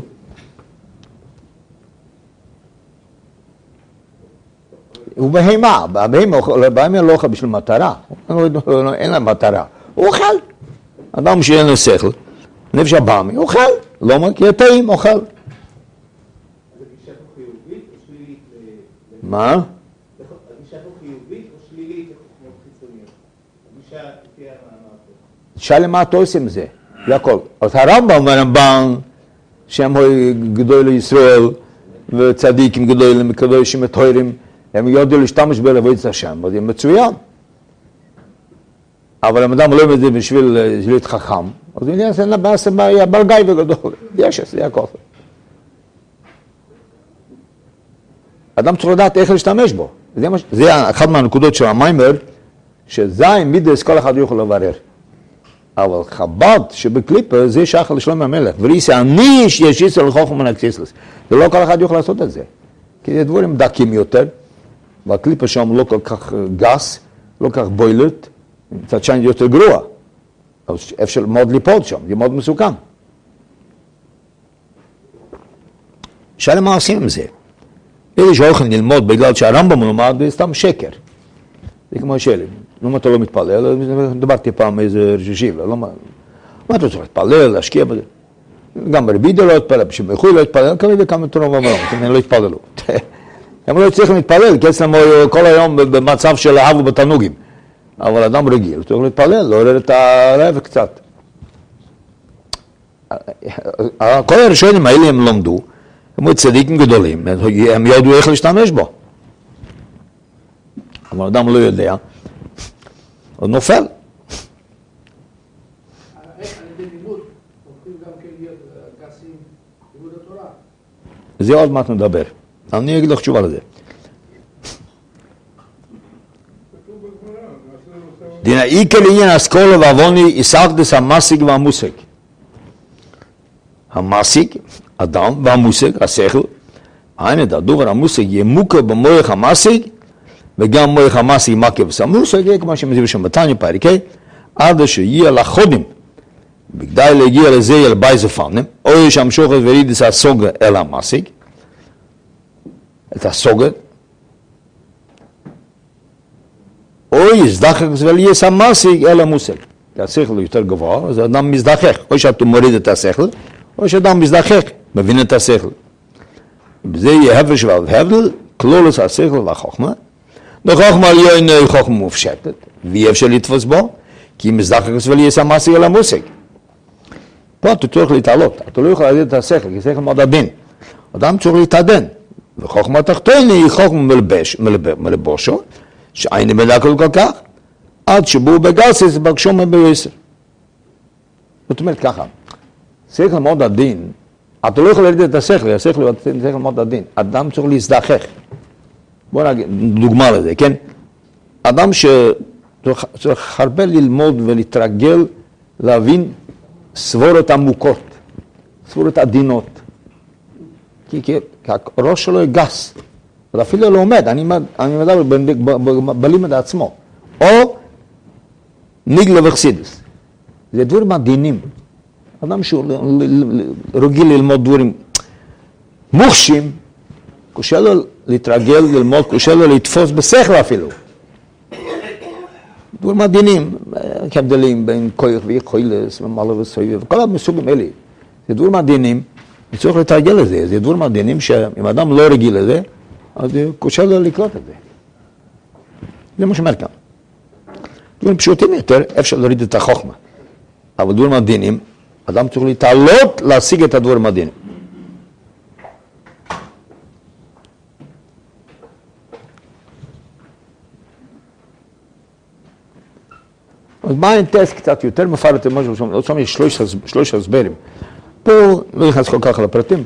הוא בהמה, בהמה לא אוכל בשביל מטרה, אין לה מטרה, הוא אוכל. אדם שאין לו שכל, נפש הבאמי, הוא אוכל, לא מה, כי הטעים אוכל. אז הגישה פה חיובית או שלילית? מה? הגישה פה חיובית או שלילית לחוכמות חיצוניות? הגישה תהיה המאמר. שאלה מה אתה עושה עם זה? זה הכל. אז הרמב"ם והרמב"ן, שהם גדול לישראל, וצדיקים גדולים, קדושים וטהורים, הם יודעים להשתמש בעבודת השם, וזה מצוין. אבל אם אדם לא לומד את זה בשביל להיות חכם, אז הוא יעשה לבאס בלגאי וגדול. יש, זה הכל. אדם צריך לדעת איך להשתמש בו. זה, מש... זה אחת מהנקודות של המיימר, שזי מידס כל אחד יכול לברר. אבל חב"ד שבקליפה זה שייך לשלום המלך. וריסה אני יש ישראל חוכמה נקסיסלס. ולא כל אחד יכול לעשות את זה. כי זה דברים דקים יותר, והקליפה שם לא כל כך גס, לא כל כך בוילת, מצד שני יותר גרוע. אז אפשר מאוד ליפול שם, זה מאוד מסוכן. שאלה מה עושים עם זה? אלה שהולכים ללמוד בגלל שהרמב"ם לומד, זה סתם שקר. זה כמו שאלה, למה אתה לא מתפלל? דיברתי פעם איזה רשיב, לא מה, מה אתה צריך להתפלל, להשקיע בזה? גם ברבידה לא התפלל, בשביל לא התפלל, כמה וכמה תורה ואמרם, הם לא התפללו. הם לא צריכים להתפלל, כי אצלם כל היום במצב של אהב ובתנוגים. אבל אדם רגיל, צריך להתפלל, לעורר את הרעב קצת. כל הראשונים האלה הם למדו, הם צדיקים גדולים, הם ידעו איך להשתמש בו. אבל אדם לא יודע, הוא נופל. איך על ידי לימוד, הולכים גם כן להיות גסים, לימוד התורה? זה עוד מעט נדבר. אני אגיד לך תשובה לזה. דין העיקר לעניין אסכולה ועווני יסחדס המסיק והמוסק. המסיק, אדם, והמוסק, השכל, הנה הדובר המוסק יהיה מוקר במוח המסיק, וגם מוח המסיק מכה בסמוסק, כמו שמזיב שם בתניא פרקי, עד שיהיה לחודים, בכדי להגיע לזה אל בייס ופנים, או יש המשוכת ורידס הסוגה אל המסיק, את הסוגת, או יזדחך וליש המסיק אל המוסק. השכל הוא יותר גבוה, אז האדם מזדחך, או שאתה מוריד את השכל, או שאדם מזדחך, מבין את השכל. בזה יהיה הבש והבדל, כלולוס השכל והחוכמה. בחוכמה אין חוכמה מופשטת, ואי אפשר לתפוס בו, כי מזדחך וליש המסיק אל המוסק. פה אתה צריך להתעלות, אתה לא יכול להגיד את השכל, כי השכל מאוד עדין. אדם צריך להתעדן, וחוכמה תחתונה היא חוכמה מלבש, מלבושו, שעין בדקל כל כך, עד שבו בגסיס בקשו מביוסר. זאת אומרת ככה, שכל מאוד עדין, אתה לא יכול להגיד את השכל, השכל הוא שכל מאוד עדין, אדם צריך להזדחך. בוא נגיד, דוגמה לזה, כן? אדם שצריך הרבה ללמוד ולהתרגל, להבין סבורות עמוקות, סבורות עדינות. כי, כי, כי הראש שלו גס, ואפילו לא עומד, אני, אני מדבר בלימד עצמו. או ניגלה וחסידס. זה דברים עדינים. אדם שהוא רגיל ללמוד דברים מוחשים, קשה לו להתרגל ללמוד, קשה לו לתפוס בשכל אפילו. דברים עדינים, כבדלים בין כוח ויכולס ומעלה וסביב, וכל המסוגים האלה. זה דברים עדינים, צריך לתרגל לזה, זה דברים עדינים שאם אדם לא רגיל לזה, אז קשה לו לקלוט את זה. זה מה שאומר כאן. דברים פשוטים יותר, אפשר להוריד את החוכמה. אבל דברים עדינים, אדם צריך להתעלות להשיג את הדברים עדינים. אז מה האינטרס קצת יותר מפרט משהו, עוד שם יש שלוש הסברים. פה לא נכנס כל כך לפרטים.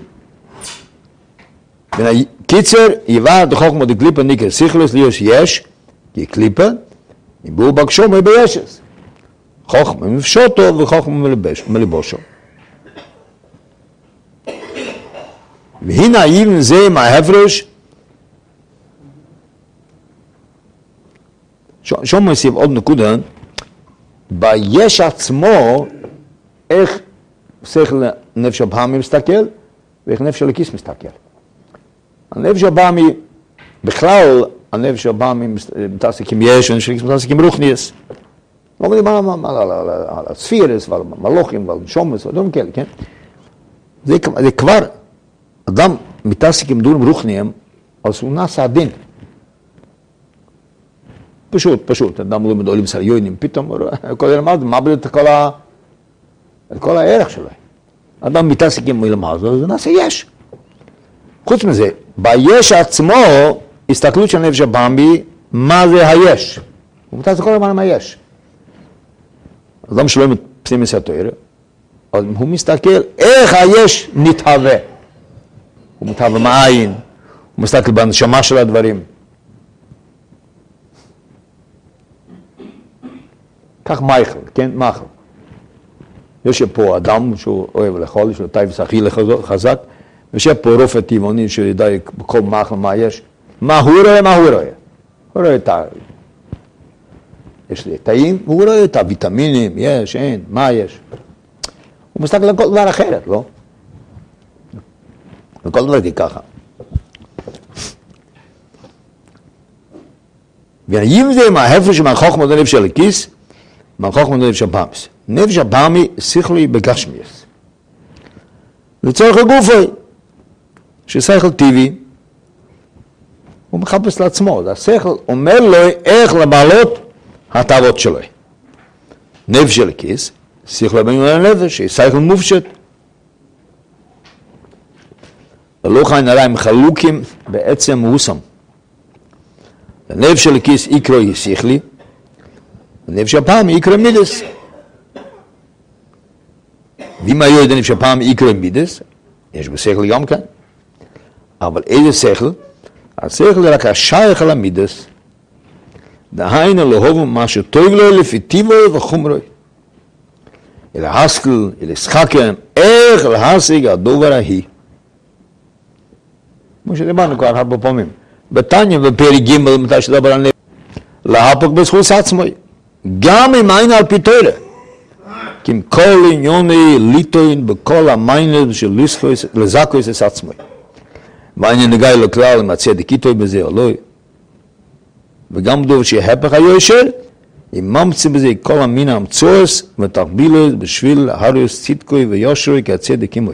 קיצר, יבא דחוכמה דקליפה ניקר סיכלוס ליוש יש, כי קליפה, יבואו בקשו מי בישס. חוכמה מפשוטו וחוכמה מלבושו. והנה האבן זה מההפרש, שום מוסיף עוד נקודה, ביש עצמו, איך שכל נפש הבאמי מסתכל, ואיך נפש הלקיס מסתכל. הנפש הבאמי, בכלל, הנפש הבאמי מתעסק עם יש, ונפש הלקיס מתעסק עם רוחניאס. לא מדברים על הספירס, ועל מלוכים, ועל שומס, ודברים כאלה, כן? זה כבר, אדם מתעסק עם דברים רוחניים, אז הוא נעשה הדין. פשוט, פשוט, אדם לא מדולים סריונים, פתאום, כל אלמד, מאבד את כל ה... את כל הערך שלו. אדם מתעסק עם מלמד, זה נעשה יש. חוץ מזה, ביש עצמו, הסתכלות של נפש הבאמי, מה זה היש? הוא מתעסק כל הזמן עם היש. אדם שלא פסימי סתויר, אז הוא מסתכל איך היש נתהווה. הוא מתהווה מעין, הוא מסתכל בנשמה של הדברים. כך מייכל, כן? מייכל. יש פה אדם שהוא אוהב לאכול, יש לו טייבס אכילה חזק, ויש פה רופא טבעוני שידע בכל מייכל מה יש. מה הוא רואה? מה הוא רואה? הוא רואה את ה... יש לי תאים, הוא רואה את הוויטמינים, יש, אין, מה יש. הוא מסתכל על כל דבר אחרת, לא? וכל דבר היא ככה. ואם זה מההפרש מהחוכמה לנפש הלקיס, מהחוכמה לנפש הבאמיס. נפש הבאמי שכלי בגשמיאס. לצורך הגופי, ששכל טבעי, הוא מחפש לעצמו, השכל אומר לו איך לבעלות התאוות שלו. נפש הלקיס, שכלי במיון הנפש, ששכל מופשט. ולא חי נראים חלוקים בעצם מוסם. הנפש הלקיס יקרו היא שכלי, הנפש הבאמי יקרו מידס. ואם היו יודעים שפעם יקרו מידס, יש בשכל גם כן. אבל איזה שכל? השכל רק השייך על המידס, דהיינו לאהוב מה שטוב לו לפי טיבו וחומרו. אלא השכל, אלא שחקם, איך להשיג הדובר ההיא. כמו שדיברנו כבר הרבה פעמים. בתניא בפרק ג' מתי שדבר על נפש, להפק בזכות עצמי. גם אם אין על פי תורה. כי עם כל עניוני ליטוין בכל המיינד של לזכויס את עצמי. ואני נגעי לכלל עם הצדק איתו בזה או לא. וגם דוב שהפך היושר, אם ממציא בזה כל המין המצורס ותחבילו בשביל הריוס צדקוי ויושרוי כהצדק עמוי.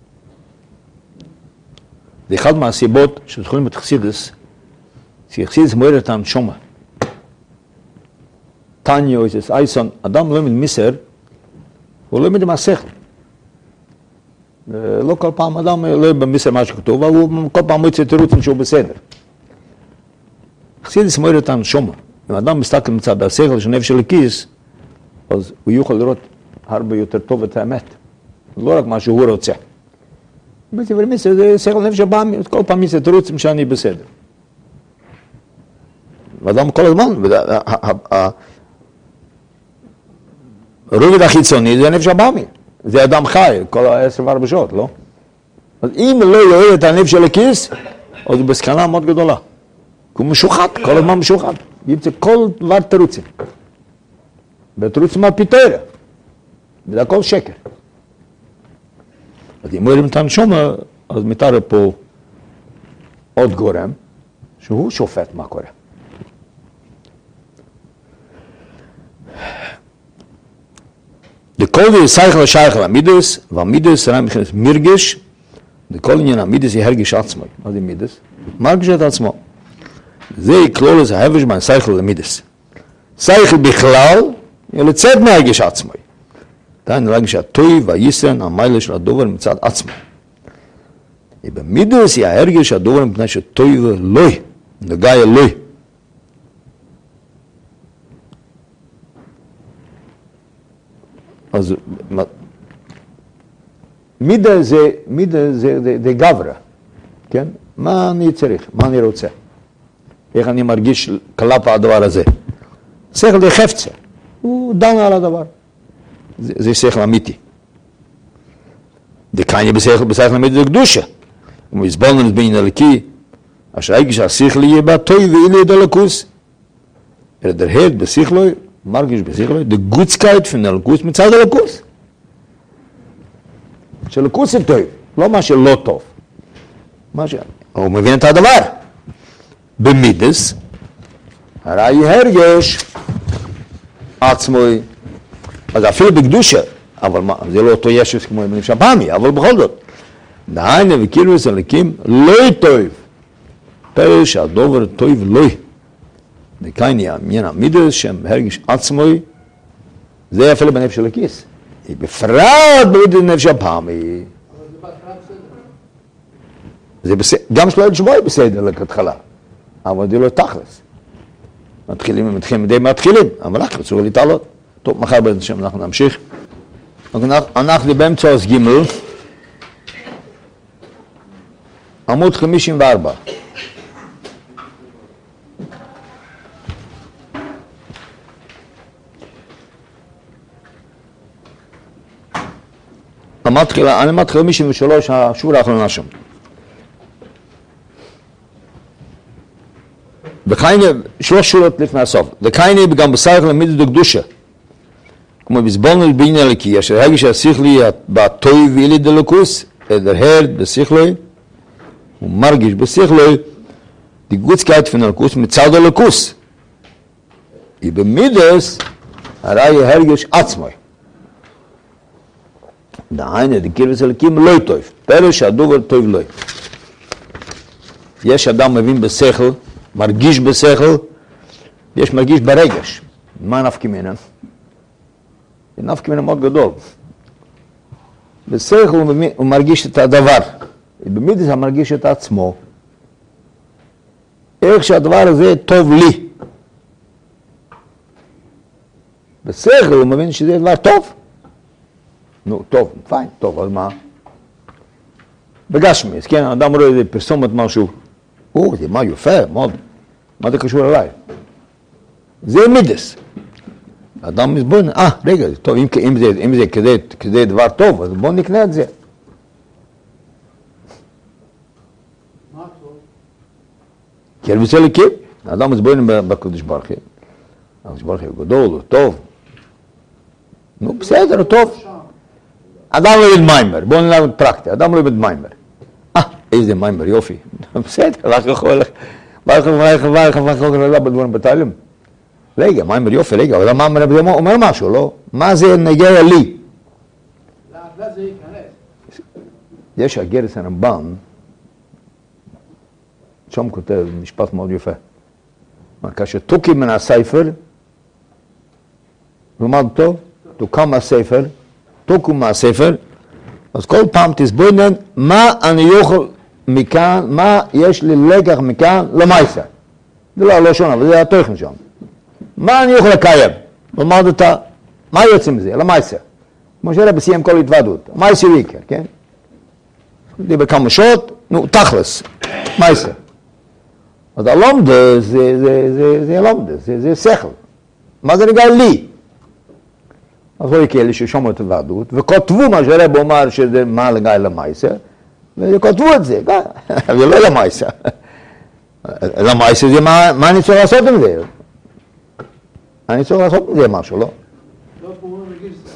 זה אחד מהסיבות שתוכלים את חסידס, שחסידס מועד את הנשומה. טניה, איזס אייסון, אדם לא ממיסר, הוא לא מדמה שכל. לא כל פעם אדם לא במיסר מה שכתוב, אבל הוא כל פעם מוצא תירוצים שהוא בסדר. חסידס מועד את הנשומה. אם אדם מסתכל מצד השכל של נפש הלקיס, אז הוא יוכל לראות הרבה יותר טוב את האמת. לא רק מה שהוא רוצה. אבל מיסר זה שכל נפש הבאמי, כל פעם מיסר תירוצים שאני בסדר. ואדם כל הזמן, הרובד החיצוני זה נפש הבאמי. זה אדם חי, כל העשר וארבע שעות, לא? אז אם לא יורד את הנפש של הכיס, אז הוא בסכנה מאוד גדולה. כי הוא משוחד, כל הזמן משוחד. gibt es כל דבר תירוצים. ותירוצים על פי תורה. וזה הכל שקר. אז אם אומרים את הנשמה, אז מתאר פה עוד גורם, שהוא שופט מה קורה. לכל זה שייכל השייכל המידס, והמידס ראה מכנס מרגש, לכל עניין המידס היא הרגש עצמו. מה זה מידס? מרגש את עצמו. זה יכלול איזה ההבש בין שייכל למידס. שייכל בכלל, היא לצאת מהרגש עצמו. דהיינו להרגש הטוי והיסרן, המיילה של הדובר מצד עצמו. במידס היא ההרגש הדובר מפני שטוי ולוי, נגע אלוי. אז מידה זה, מידה זה, זה, זה גברה, כן? מה אני צריך? מה אני רוצה? איך אני מרגיש כלפי הדבר הזה? שכל זה חפצה, הוא דן על הדבר. זה, זה שכל אמיתי. דקייני בשכל, בשכל אמיתי זה קדושה. כמו הסבלנו בין אלוקי, אשר הגיש השכל יהיה בה טוי ואילי דלקוס. אלא דרהד בשכלוי, מרגיש בשכלוי, דה גוצקייט פן אלקוס מצד אלקוס. שלקוס זה טוב, לא מה שלא טוב. מה ש... הוא מבין את הדבר. במידס, הרי הרגש עצמוי, אז אפילו בקדושה, אבל מה, זה לא אותו ישס כמו אמרים שבאמי, אבל בכל זאת. דהיינו וכאילו אלוקים לא טוב. פרש הדובר טוב לא. דקייני עניין המידס שהם הרגש עצמוי, זה אפילו בנפש אלוקיס. בפרט במידס נפש הפעמי. אבל זה בהתחלה בסדר. זה בסדר, גם שלא שבוי בסדר לכתחילה, אבל זה לא תכלס. מתחילים ומתחילים מדי מתחילים, אבל אנחנו צריכים להתעלות. טוב, מחר בעזרת השם אנחנו נמשיך. אנחנו באמצע עוז ג' עמוד חמישים וארבע. אני מתחיל חמישים ושלוש, השורה האחרונה שם. וקייני, שלוש שורות לפני הסוף. וקייני גם בשכל המידס דקדושה. כמו בסבלנו בעניין אלוקי, אשר הרגש השכלי בטוי ואילי דלקוס, דרהד בשכלי, הוא מרגיש בשכלי, דגוצקייט פן אלקוס מצד אלקוס. היא במידס, הרי הרגש עצמוי. דהיינו, דקרבס אלוקים לא טוב, פרש הדובר טוב לא. יש אדם מבין בשכל, מרגיש בשכל, יש מרגיש ברגש. מה נפקא מינה? זה נפקא מינה מאוד גדול. בשכל הוא, הוא מרגיש את הדבר, במידס הוא מרגיש את עצמו. איך שהדבר הזה טוב לי. בשכל הוא מבין שזה דבר טוב. נו, טוב, פיין, טוב, אז מה? בגשמיס, כן, האדם רואה איזה פרסומת משהו, או, זה מה יפה, מאוד, מה זה קשור אליי? זה מידס. האדם מסבון, אה, רגע, טוב, אם, אם זה, אם זה כדי, כדי דבר טוב, אז בוא נקנה את זה. מה טוב? כן, וזה לקיים, האדם מסבון בקדוש ברוך הוא. הקדוש ברוך הוא גדול, הוא טוב. נו, בסדר, הוא טוב. אדם לא יד מיימר, בואו נלמד פרקטי, אדם לא יד מיימר. אה, איזה מיימר, יופי. בסדר, לך יכול, לך יכול, לך יכול, לך יכול, לך יכול, לך בדברים בתאלים. רגע, מיימר יופי, רגע, אבל המיימר אומר משהו, לא? מה זה נגיע לי? לאט זה ייכנס. יש הגרס הרמב"ן, שם כותב משפט מאוד יפה. כאשר תוקי מן הספר, לומד טוב, תוקם מהספר, תוקו מהספר, אז כל פעם תסבונן מה אני יכול מכאן, מה יש לי לקח מכאן למעשה. זה לא הלשון, אבל זה התוכן שם. מה אני יכול לקיים? לומד אותה, מה יוצא מזה? למעשה. כמו שרבי סיים כל התוועדות, מעשה ויקר, כן? דיבר כמה שעות, נו, תכלס, מעשה. אז הלומדה זה, זה, זה, זה הלומדה, זה, זה שכל. מה זה נגע לי? אז לא יקרה לי ששומעו את הוועדות, וכותבו מה שהרב אומר שזה מה לגיא למייסה, וכותבו את זה, זה לא למייסה. למייסה זה מה, מה אני צריך לעשות עם זה? אני צריך לעשות מזה משהו, לא? לא פורים רגיל זה.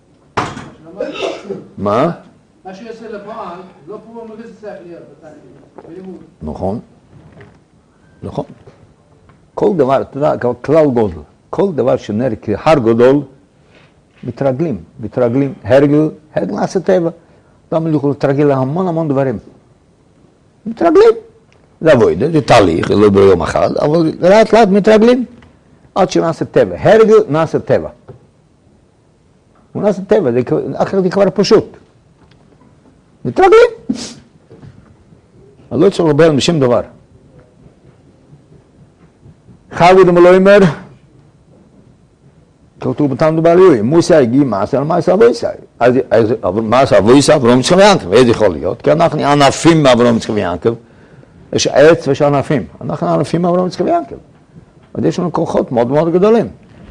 מה? מה שיעשה לפועל, לא פורים רגיל זה צריך להיות בלימוד. נכון. נכון. כל דבר, אתה יודע, כלל גודל, כל דבר שנראה כהר גדול, מתרגלים, מתרגלים, הרגל, הרגל נעשה טבע. למה יכולים להתרגל להמון המון דברים? מתרגלים. זה עבודה, זה תהליך, לא ביום אחד, אבל לאט לאט מתרגלים. עד שנעשה טבע. הרגל נעשה טבע. הוא נעשה טבע, אחר זה כבר פשוט. מתרגלים. אני לא צריך לדבר בשום דבר. חגוד המלוימר, כתוב בתלמוד בעליוי, מוסי הגיע מעשה על מעשה אבויסאי. אז מעשה אבויסאי, אברהם יצחק ויעקב, איזה יכול להיות? כי אנחנו ענפים מאברהם יצחק ויעקב. יש עץ ויש ענפים. אנחנו ענפים מאברהם יצחק ויעקב. אז יש לנו כוחות מאוד מאוד גדולים.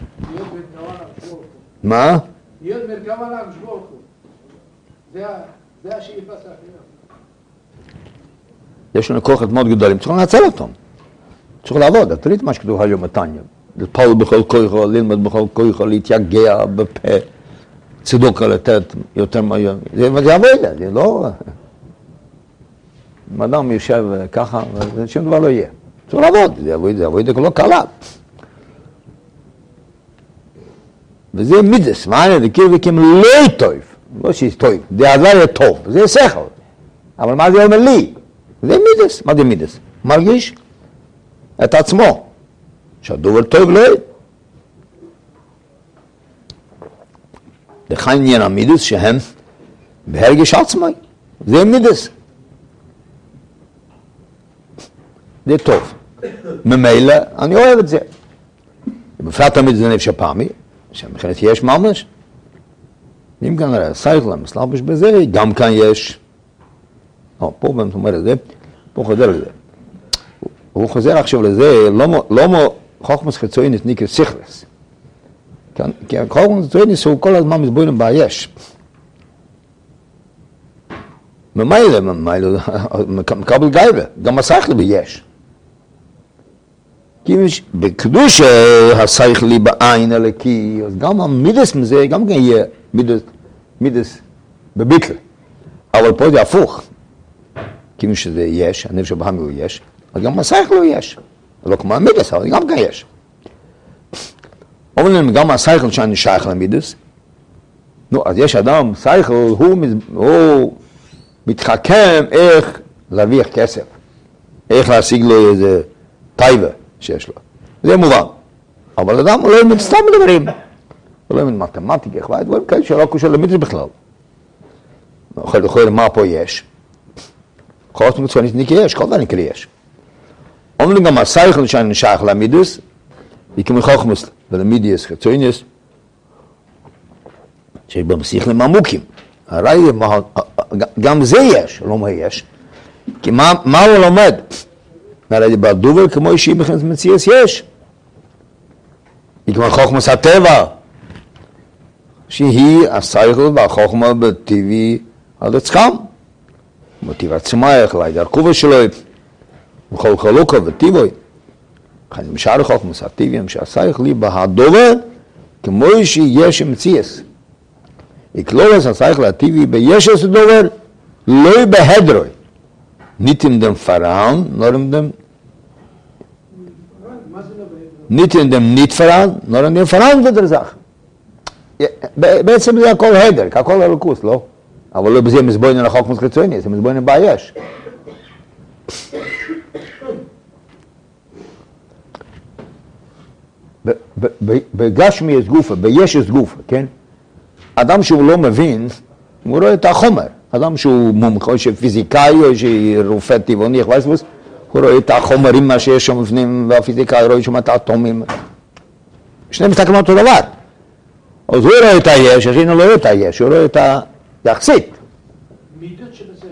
מה? להיות מרכב עליו שבורכו. זה השאיפה שלנו. יש לנו כוחות מאוד גדולים, צריך לנצל אותם. צריך לעבוד, אתה ראית מה שכתוב היום בתניא. לפעול בכל כוחו, ללמוד בכל כוחו, להתייגע בפה, צדוקה לתת יותר מהיום. זה עבודה, זה לא... אם אדם יושב ככה, שום דבר לא יהיה. צריך לעבוד, זה עבודה, זה עבודה לא קלה. וזה מידס, מה אני דקיר וקים לא טוב, לא שזה טוב, זה הדבר יהיה טוב, זה שכל. אבל מה זה אומר לי? זה מידס, מה זה מידס? מרגיש את עצמו, שהדובר טוב לא יהיה. זה עניין המידס שהם בהרגש עצמי, זה מידס. זה טוב. ממילא, אני אוהב את זה. בפרט תמיד זה נפש הפעמי, שמבחינת יש ממש. אם כאן נראה, סייכלה, מסלבש בזה, גם כאן יש. או, פה באמת אומר את זה, פה חוזר לזה. הוא חוזר עכשיו לזה, לא חוכמס חיצונית נקרא סיכלס. כי חוכמס חיצונית הוא כל הזמן מסבורים ביש. ממילא, ממילא, מקבל גייבה, גם הסייכלה ביש. כי בקדוש הסייכלי בעין הלקי, אז גם המידס מזה, גם כן יהיה מידס, מידס בביטל. אבל פה זה הפוך. כי מי שזה יש, הנפש הבאמי הוא יש, אז גם הסייכלי הוא יש. לא כמו המידס, אבל גם כן יש. אומרים גם הסייכלי שאני שייך למידס, נו, אז יש אדם, סייכלי, הוא, הוא מתחכם איך להרוויח כסף. איך להשיג לו איזה טייבה. שיש לו. זה מובן. אבל אדם הוא לא ילמד סתם דברים. הוא לא ילמד מתמטיקה, איך דברים כאלה שלא קושר למידס בכלל. יכול להיות מה פה יש. חוץ מצוונית נקרא יש, כל דבר נקרא יש. אומרים גם הסייכל שאני שייך למידס, וכמו חוכמוס ולמידיאס חיצוניאס, שיש בהם שכלים עמוקים. הרי גם זה יש, לא מה יש. כי מה הוא לומד? הרי בדובר כמו שהיא בכנסת מציאס יש. היא כמו חוכמוס הטבע, שהיא הסייכל והחוכמה בטבעי על עצמם. בטבע הצמח, ליד הרכובה שלו, בכל חלוקה וטבעי. לכן משאר חוכמוס הטבעי, משאר הסייכל בהדובר כמו שיש מציאס. יקלולס הסייכל הטבעי בישס הדובר, לא בהדרוי. Nicht in dem Verein, nur in dem nicht in dem Nicht-Verein, nur in dem Verein wird der Sache. בעצם זה הכל הדר, הכל הלכוס, לא? אבל לא בזה מסבוין על החוק מסחיצוני, זה מסבוין בעייש. בגשמי יש גופה, ביש יש גופה, כן? אדם שהוא לא מבין, הוא רואה את החומר. אדם שהוא מומחה, או שפיזיקאי, או שרופא טבעוני, איך וייס, הוא רואה את החומרים, מה שיש שם בפנים, והפיזיקאי רואה שם את האטומים. שניהם מסתכלים אותו דבר. אז הוא רואה את היש, השני לא רואה את היש, הוא רואה את היחסית. מידות שבשכל.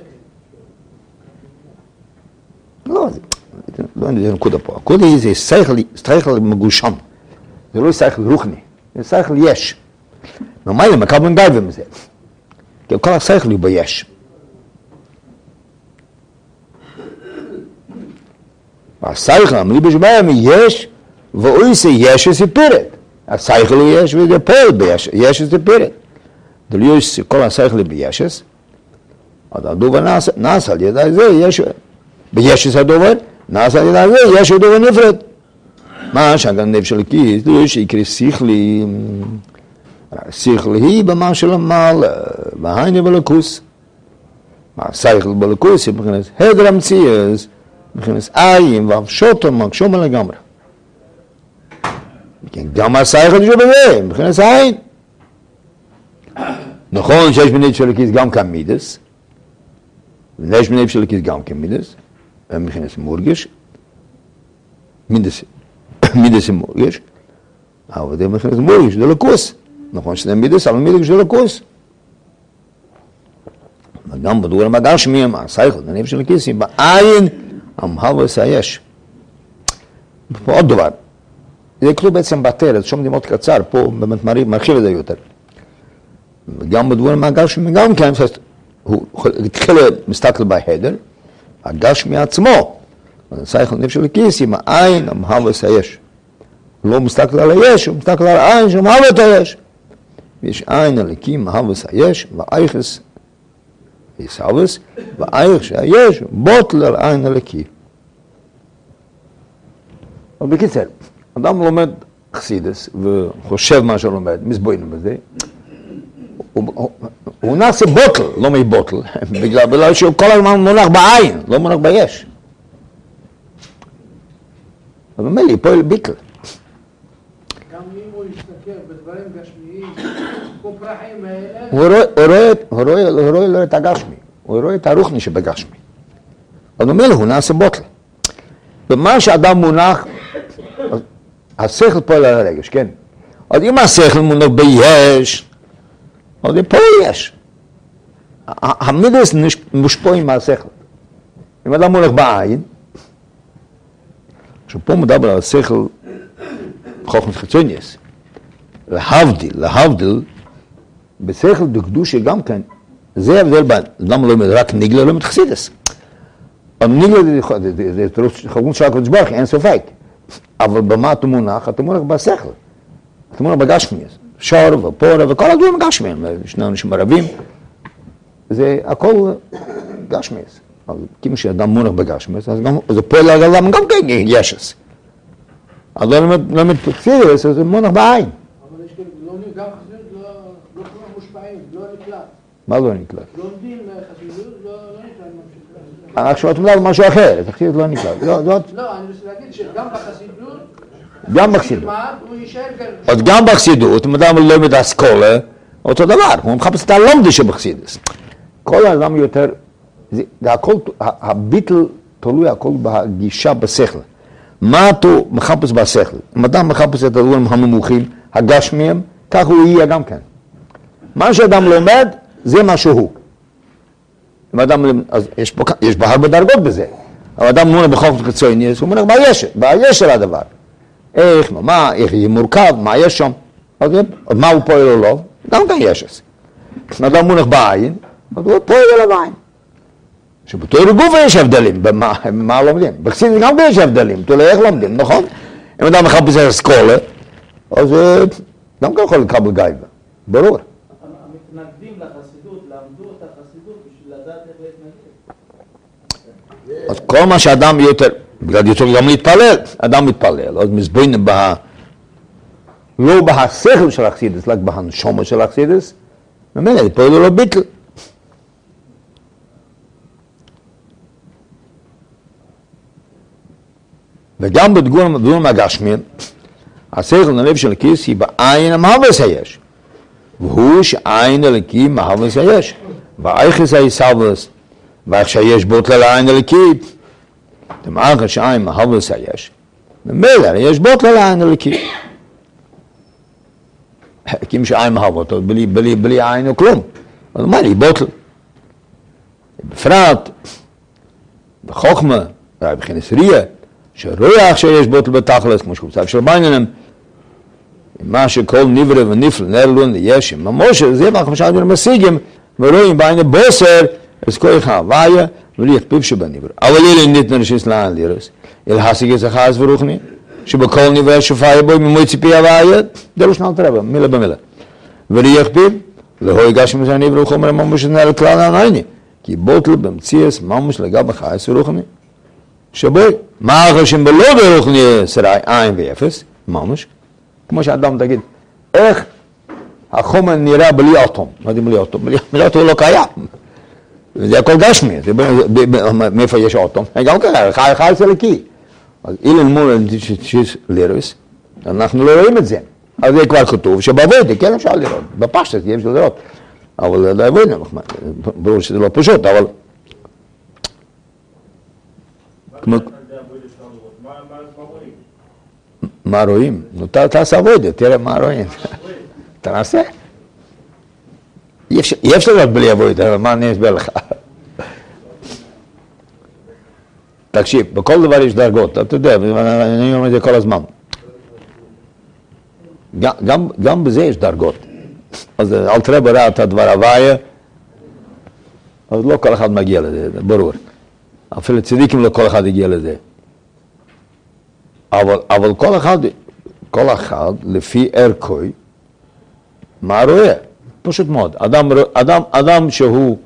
לא, לא זה נקודה פה. נקודה היא זה שכל מגושם. זה לא שכל רוחני, זה שכל יש. ממילא מקבלים גייבה מזה. כי כל השכל הוא ביש. והשכל המליבש בהם יש, ואויסה יש וסיפרת. השכל הוא יש וזה פועל ביש, יש זה פירט. דליוס כל השכל בישס, אז הדובר נעשה, נעשה על ידי זה, יש, בישס הדובר, נעשה על ידי זה, יש הדובר נפרד. מה שהגנב של כיס, דליוס יקרא שכלי, שכלי היא במה של המעלה, והייני בלכוס. השכל בלכוס, מבחינת הדר המציאס, מבחינת עין והפשוטו מקשום לגמרי. גם השכל יש בזה, מבחינת העין. נכון שיש בנית של הכיס גם כמידס, ויש בנית של הכיס גם כמידס, מבחינת מורגש, מידס, מידס מורגש, אבל זה מבחינת מורגש, זה לכוס. נכון שזה מידס, אבל מידס זה לכוס. וגם בדור המגר שמיים, השכל, בנית של הכיס, בעין המהלוס היש. עוד דבר, זה כתוב בעצם בתרת, שום דמות קצר, פה באמת מרחיב את זה יותר. וגם בדבור המגשמי גם כן, הוא התחיל מסתכל בהדר, הגשמי עצמו, השכל נפש של הכיס עם העין המהלוס היש. הוא לא מסתכל על היש, הוא מסתכל על העין שהוא מהלוס היש. ויש עין הלקים מהלוס היש, ואייכס יסלוס, ואייך שהיש בוטל על עין הלקי. אבל בקיצר, אדם לומד חסידס וחושב מה שלומד, מסבוינו בזה, הוא נעשה בוטל, לא מי בוטל, בגלל שהוא כל הזמן מונח בעין, לא מונח ביש. אבל אומר לי, פועל ביטל. גם אם הוא יסתכל בדברים גשמיים, כמו פרחים האלה... הוא רואה לא את הגשמי, הוא רואה את הרוחני שבגשמי. אבל אומר לי, הוא נעשה בוטל. ומה שאדם מונח, השכל פועל על הרגש, כן? אז אם השכל מונח ביש, אז פה יש. המידס מושפעים מהשכל. אם אדם מונח בעין, שפה מדבר על השכל חוכמת חיצוניוס, להבדיל, להבדיל, בשכל דקדושה גם כן, זה הבדל בין, למה לא אומר רק ניגלה, לא מתחסידס. ניגלה זה חוכמת של הקדוש ברוך הוא, אין ספק. אבל במה אתה מונח? אתה מונח בשכל. אתה מונח בגשמיאס. שור ופורה וכל הדברים גשמיים. שני אנשים ערבים. זה הכל גשמיאס. אבל כמו שאדם מונח בגשמיאס, אז זה פועל הגלם גם כן ישס. אז לא מתפצירס, אז זה מונח בעין. אבל יש כאלה, גם חסידות לא כולם מושפעים, לא נקלט. מה לא נקלט? לומדים חסידות, לא נקלט. עכשיו אתה מדבר על משהו אחר, חסידות לא נקלט. לא, אני רוצה להגיד שגם בחסידות, גם בחסידות. הוא יישאר כאן. אז גם בחסידות, אם אדם לומד אסכולה, אותו דבר, הוא מחפש את הלומדי שבחסידות. כל האדם יותר, זה הכל, הביטל תלוי הכל בגישה בשכל. מה אתה מחפש בשכל? אם אדם מחפש את הדברים הממוחים, הגשמיים, כך הוא יהיה גם כן. מה שאדם לומד, זה מה שהוא. אם אדם, אז יש פה, יש בה הרבה דרגות בזה. אבל אדם מונח בחוכמת חיצוניוס, הוא מונח ביש, ביש של הדבר. איך, מה, איך יהיה מורכב, מה יש שם? אז מה הוא פועל או לא? גם כן יש. אם אדם מונח בעין, אז הוא פועל על העין. שבתור גוף יש הבדלים, במה לומדים? בחסידות גם יש הבדלים, תלוי איך לומדים, נכון? אם אדם מחפש את אסכולה, אז גם כן יכול לקבל גייבה, ברור. המתנגדים לחסידות, למדו את החסידות בשביל לדעת איך להתנגד. אז כל מה שאדם יותר, בגלל יותר גם להתפלל, אדם מתפלל, אז מזבוין בה, לא בהשכל של החסידות, רק בהנשמה של החסידות, ומילא, פועל לו ביטל. וגם בדגורים הגשמיים, השכל ללב של הכיס היא בעין המהלוס היש. והוא שעין הלקי מהלוס היש. והאיכס היסלבוס, ואיך שיש בוטל לעין הלקי, תמערך שעין מהלוס היש. ומילא, יש בוטל לעין הלקי. כמו שעין מהלוס, בלי, בלי, בלי עין או כלום. אבל מה לי, בוטל. בפרט, בחוכמה, בבחינת ריה, שרויח שיש בוטל בתכלס, כמו שכותב של בייננים, מה שכל נברא ונפלא, נרלון לישם, ממש זה מה שאנחנו משיגים, ורואים בעין בוסר, אז כוח ההוויה, ולי יכפיב שבנברא. אבל אלה ניתן רשיס לאן לירס, אל השיג את החס ורוחני, שבכל נברא שופע בו ממועצת פי הוויה, זה לא שנת רבא, מילה במילה. וריח פיו, להוי גשם וזה נברא חומר ממש נעל כלל הענייני, כי בוטל במציאס ממש לגבי חייס ורוחני. שבוי, מה החשים בלא ברוחני סראי עין ואפס, ממש, כמו שאדם תגיד, איך החומר נראה בלי אטום, מה זה בלי אטום? בלי אטום לא קיים. זה הכל גשמי, מאיפה יש אטום? גם ככה, חי חי סלקי. אז אילן מול שיש לירוס, אנחנו לא רואים את זה. אז זה כבר כתוב שבעבודה, כן אפשר לראות, בפשטת יש לראות. אבל לא עבודה, ברור שזה לא פשוט, אבל... מה רואים? נו, תעשה עבודה, תראה מה רואים. תנסה. אי אפשר לראות בלי עבודה, מה אני אסבר לך? תקשיב, בכל דבר יש דרגות, אתה יודע, אני אומר את זה כל הזמן. גם, גם בזה יש דרגות. אז אל תראה ברע את הדבר הוויה, אז לא כל אחד מגיע לזה, ברור. אפילו צדיקים לא כל אחד הגיע לזה. אבל, אבל כל אחד, כל אחד לפי ערכוי, מה רואה? פשוט מאוד. אדם, אדם, אדם שהוא,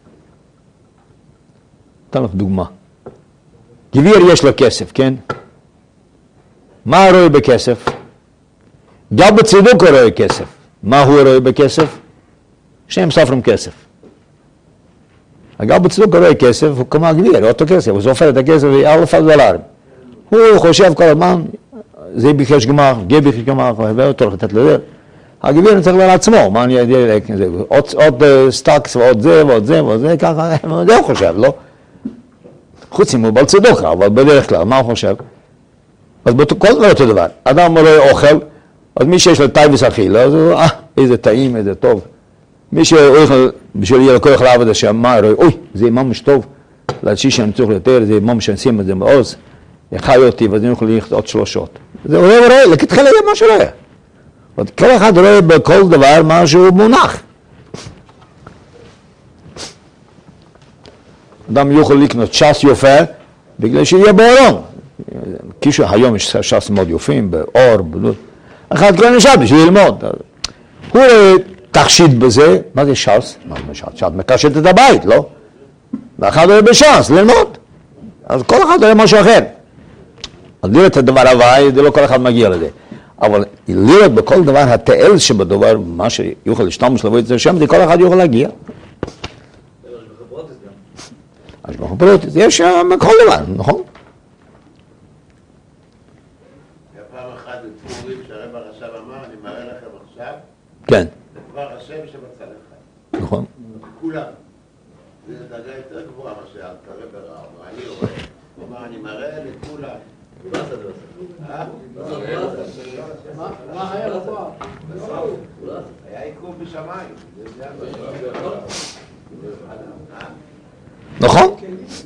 אתן לך דוגמה. גביר יש לו כסף, כן? מה רואה בכסף? גם בצדוק הוא רואה כסף. מה הוא רואה בכסף? שניהם סופרים כסף. גם בצדוק הוא רואה כסף, הוא כמו גביר, אותו כסף, הוא סופר את הכסף אלף דולרים. הוא חושב כל הזמן, זה ביקש גמר, זה ביקש גמר, והוא צריך לתת לזה. הגביר צריך על עצמו, מה אני יודע, עוד סטאקס ועוד זה ועוד זה ועוד זה, ככה, זה הוא חושב, לא? חוץ אם הוא בעל צדוקה, אבל בדרך כלל, מה הוא חושב? אז כל דבר אותו דבר, אדם רואה אוכל, אז מי שיש לו טייבס אכילה, אז הוא, אה, איזה טעים, איזה טוב. מי שאוכל, בשביל יהיה לו כוח לעבוד השם, מה רואה, אוי, זה ממש טוב, להשיש שאני צריך יותר, זה ממש נשים את זה מעוז, יחי אותי, ואז אני יכול ללכת עוד שלוש שעות. זה רואה ורואה, לכתחילה יהיה מה שרואה. כל אחד רואה בכל דבר מה שהוא מונח. אדם יוכל לקנות ש"ס יופה, בגלל שיהיה באורון. כשהיום היום יש ש"ס מאוד יופים, באור, בדוד. אחד קוראים לש"ס בשביל ללמוד. הוא תחשיד בזה, מה זה ש"ס? מה זה ש"ס? ש"ס מקשט את הבית, לא? ואחד רואה בש"ס, ללמוד. אז כל אחד רואה משהו אחר. אז לראות את הדבר הוואי, זה לא כל אחד מגיע לזה. אבל לראות בכל דבר התאל שבדבר, מה שיוכל להשתמש לבוא את זה שם, זה כל אחד יוכל להגיע. אז בחברות, יש בכל דבר, נכון? פעם אחת בפורים שהרב הרש"ב אמר, אני מראה לכם עכשיו, כן. דבר השם שבצד אחד. נכון. כולם. זו דרגה יותר גבוהה מה שהרב אמר, אני רואה. הוא אמר, אני מראה לכולם. מה היה לבוא? היה עיכוב בשמיים. נכון?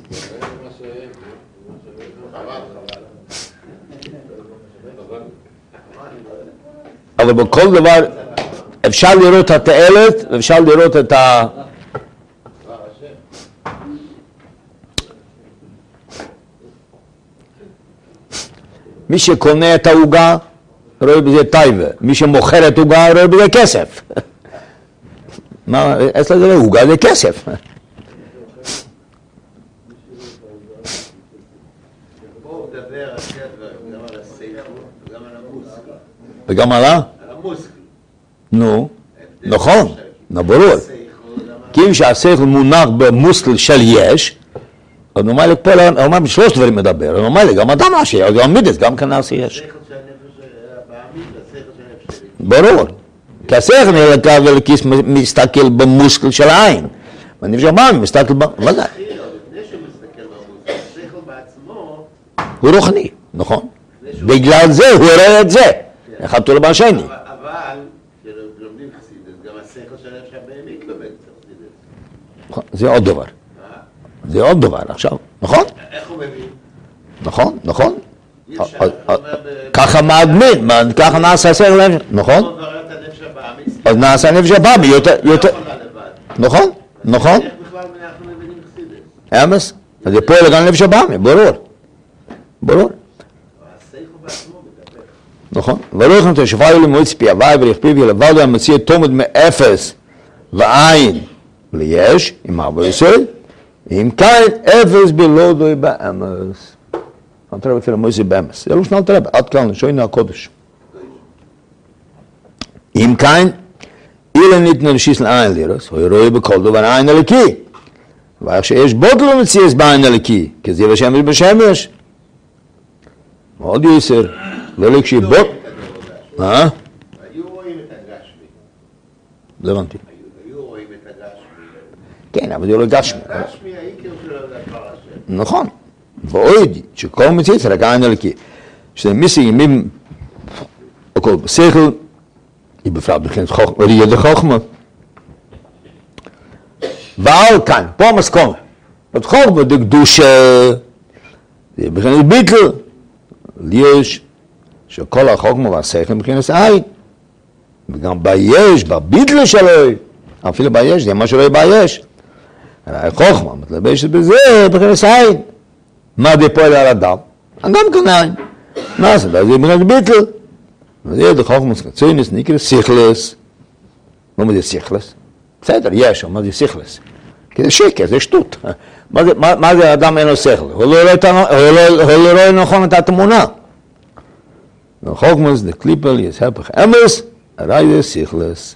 אבל בכל דבר אפשר לראות את התאלת ואפשר לראות את ה... מי שקונה את העוגה רואה בזה טייבה, מי שמוכר את העוגה רואה בזה כסף. מה, אצלה זה לא עוגה, זה כסף. וגם על ה? על המוסקל. נו, נכון, ברור. כי אם שהשכל מונח במוסקל של יש, אז נאמר פה, הוא אומר בשלוש דברים מדבר, הוא אומר לי, גם אדם נעשה, גם מידס, גם כאן נעשה יש. ברור. כי השכל נלקה ולכיס מסתכל במוסקל של העין. ואני חושב מה, מסתכל ב... מה זה? לפני שהוא מסתכל במוסקל, השכל בעצמו... הוא רוחני, נכון. בגלל זה הוא רואה את זה. אחד תולה בשני. אבל, כשלומדים חסידס, גם השכל של אפשר באמת לומד חסידס. זה עוד דבר. זה עוד דבר עכשיו, נכון? איך הוא מבין? נכון, נכון. ככה מאדמין, ככה נעשה השכל הנפש, נכון? אז נעשה הנפש הבאמי יותר... נכון, נכון. איך בכלל אנחנו מבינים חסידס? אמס, אז זה פועל גם נפש הבאמי, ברור. ברור. השכל בעצמו נכון? ולא יכולים תשפע אלו מועץ פי הוואי ולכפיו ילבד המציע תומד מאפס ועין ליש, עם ארבע ישראל, אם כן, אפס בלא דוי באמס. אני תראה אפילו מועצי באמס. זה לא שנל תראה, עד כאן, שוינו הקודש. אם כן, אילה ניתנו לשיס לעין לירס, הוא ירואי בכל דבר עין הליקי. ואיך שיש בוטלו מציאס בעין הליקי, כי זה בשמש בשמש. מאוד יסר, לא לקשי בוט... מה? היו רואים את הגשמי. לא הבנתי. היו רואים את הגשמי. כן, אבל זה לא גשמי. הגשמי העיקר שלו זה דבר השם. נכון. ועוד, שכל מציאס רק עין הליקי. שזה מיסי ימים, הכל בשכל, היא בפרט בכנת חוכמה, או ידע חוכמה. ועל כאן, פה מסכום. את חוכמה דקדושה, זה בכנת ביטל. יש שכל החוכמה והשכל מבחינת עין. וגם ביש, בביטל שלו, אפילו ביש, זה מה שלא ביש. החוכמה מתלבשת בזה מבחינת עין. מה זה פועל על אדם? אדם כאן עין. מה זה? זה מבחינת ביטל. וזה דחוכמה סקצוינס נקרא שיכלס. לא מה זה שיכלס? בסדר, יש, מה זה שיכלס? כי זה שקר, זה שטות. מה זה, מה, מה זה אדם אין לו שכל? הוא לא רואה נכון את התמונה. דחוכמה זה קליפל, יש הפך אמס, הרי זה שיכלס.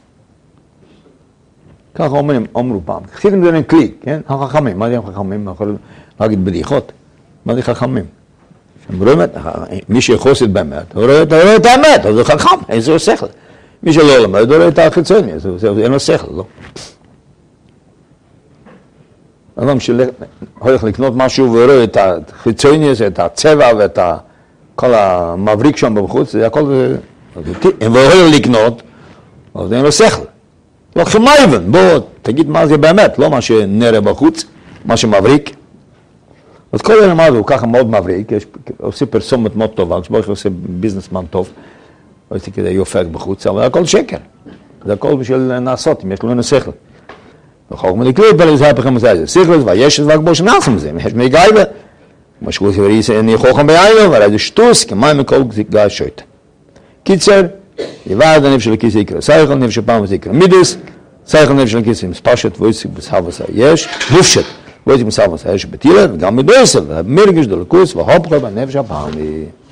ככה אומרים, אמרו פעם. חסידים זה אין כלי, כן? החכמים, מה זה חכמים? יכולים להגיד בדיחות. מה זה חכמים? מי שחוסד באמת, הוא רואה את האמת, אז הוא חכם, איזה הוא שכל. מי שלא למד, הוא רואה את החיצוני, אין לו שכל, לא. אדם שהולך לקנות משהו ורואה את החיצוני, את הצבע ואת כל המבריק שם בחוץ, זה הכל, אם הוא הולך לקנות, אז אין לו שכל. לא חמייבן, בוא תגיד מה זה באמת, לא מה שנראה בחוץ, מה שמבריק. אז כל דבר מה זה, הוא ככה מאוד מבריק, עושה פרסומת מאוד טובה, כשבורך עושה ביזנסמן טוב, עושה כדי יופק בחוץ, אבל הכל שקר. זה הכל בשביל לעשות, אם יש לנו שכל. וחוק מדקליפ, אבל זה הפכם עושה את זה. שכל זה, ויש את והגבור שנעשם זה, יש מי גאיבה. כמו שכוס וריס, אני חוכם בעיינו, אבל זה שטוס, כמיים מכל גאי שוית. קיצר, יבד הנפש של הכיסא יקרא סייכל, נפש הפעם זה יקרא מידס, סייכל נפש של הכיסא מספשת, ואיציק בסחב עשה יש, מופשת. ואיציק בסחב עשה יש בתילה, וגם מדויסל, ומרגש דולקוס, והופכה בנפש הפעמי.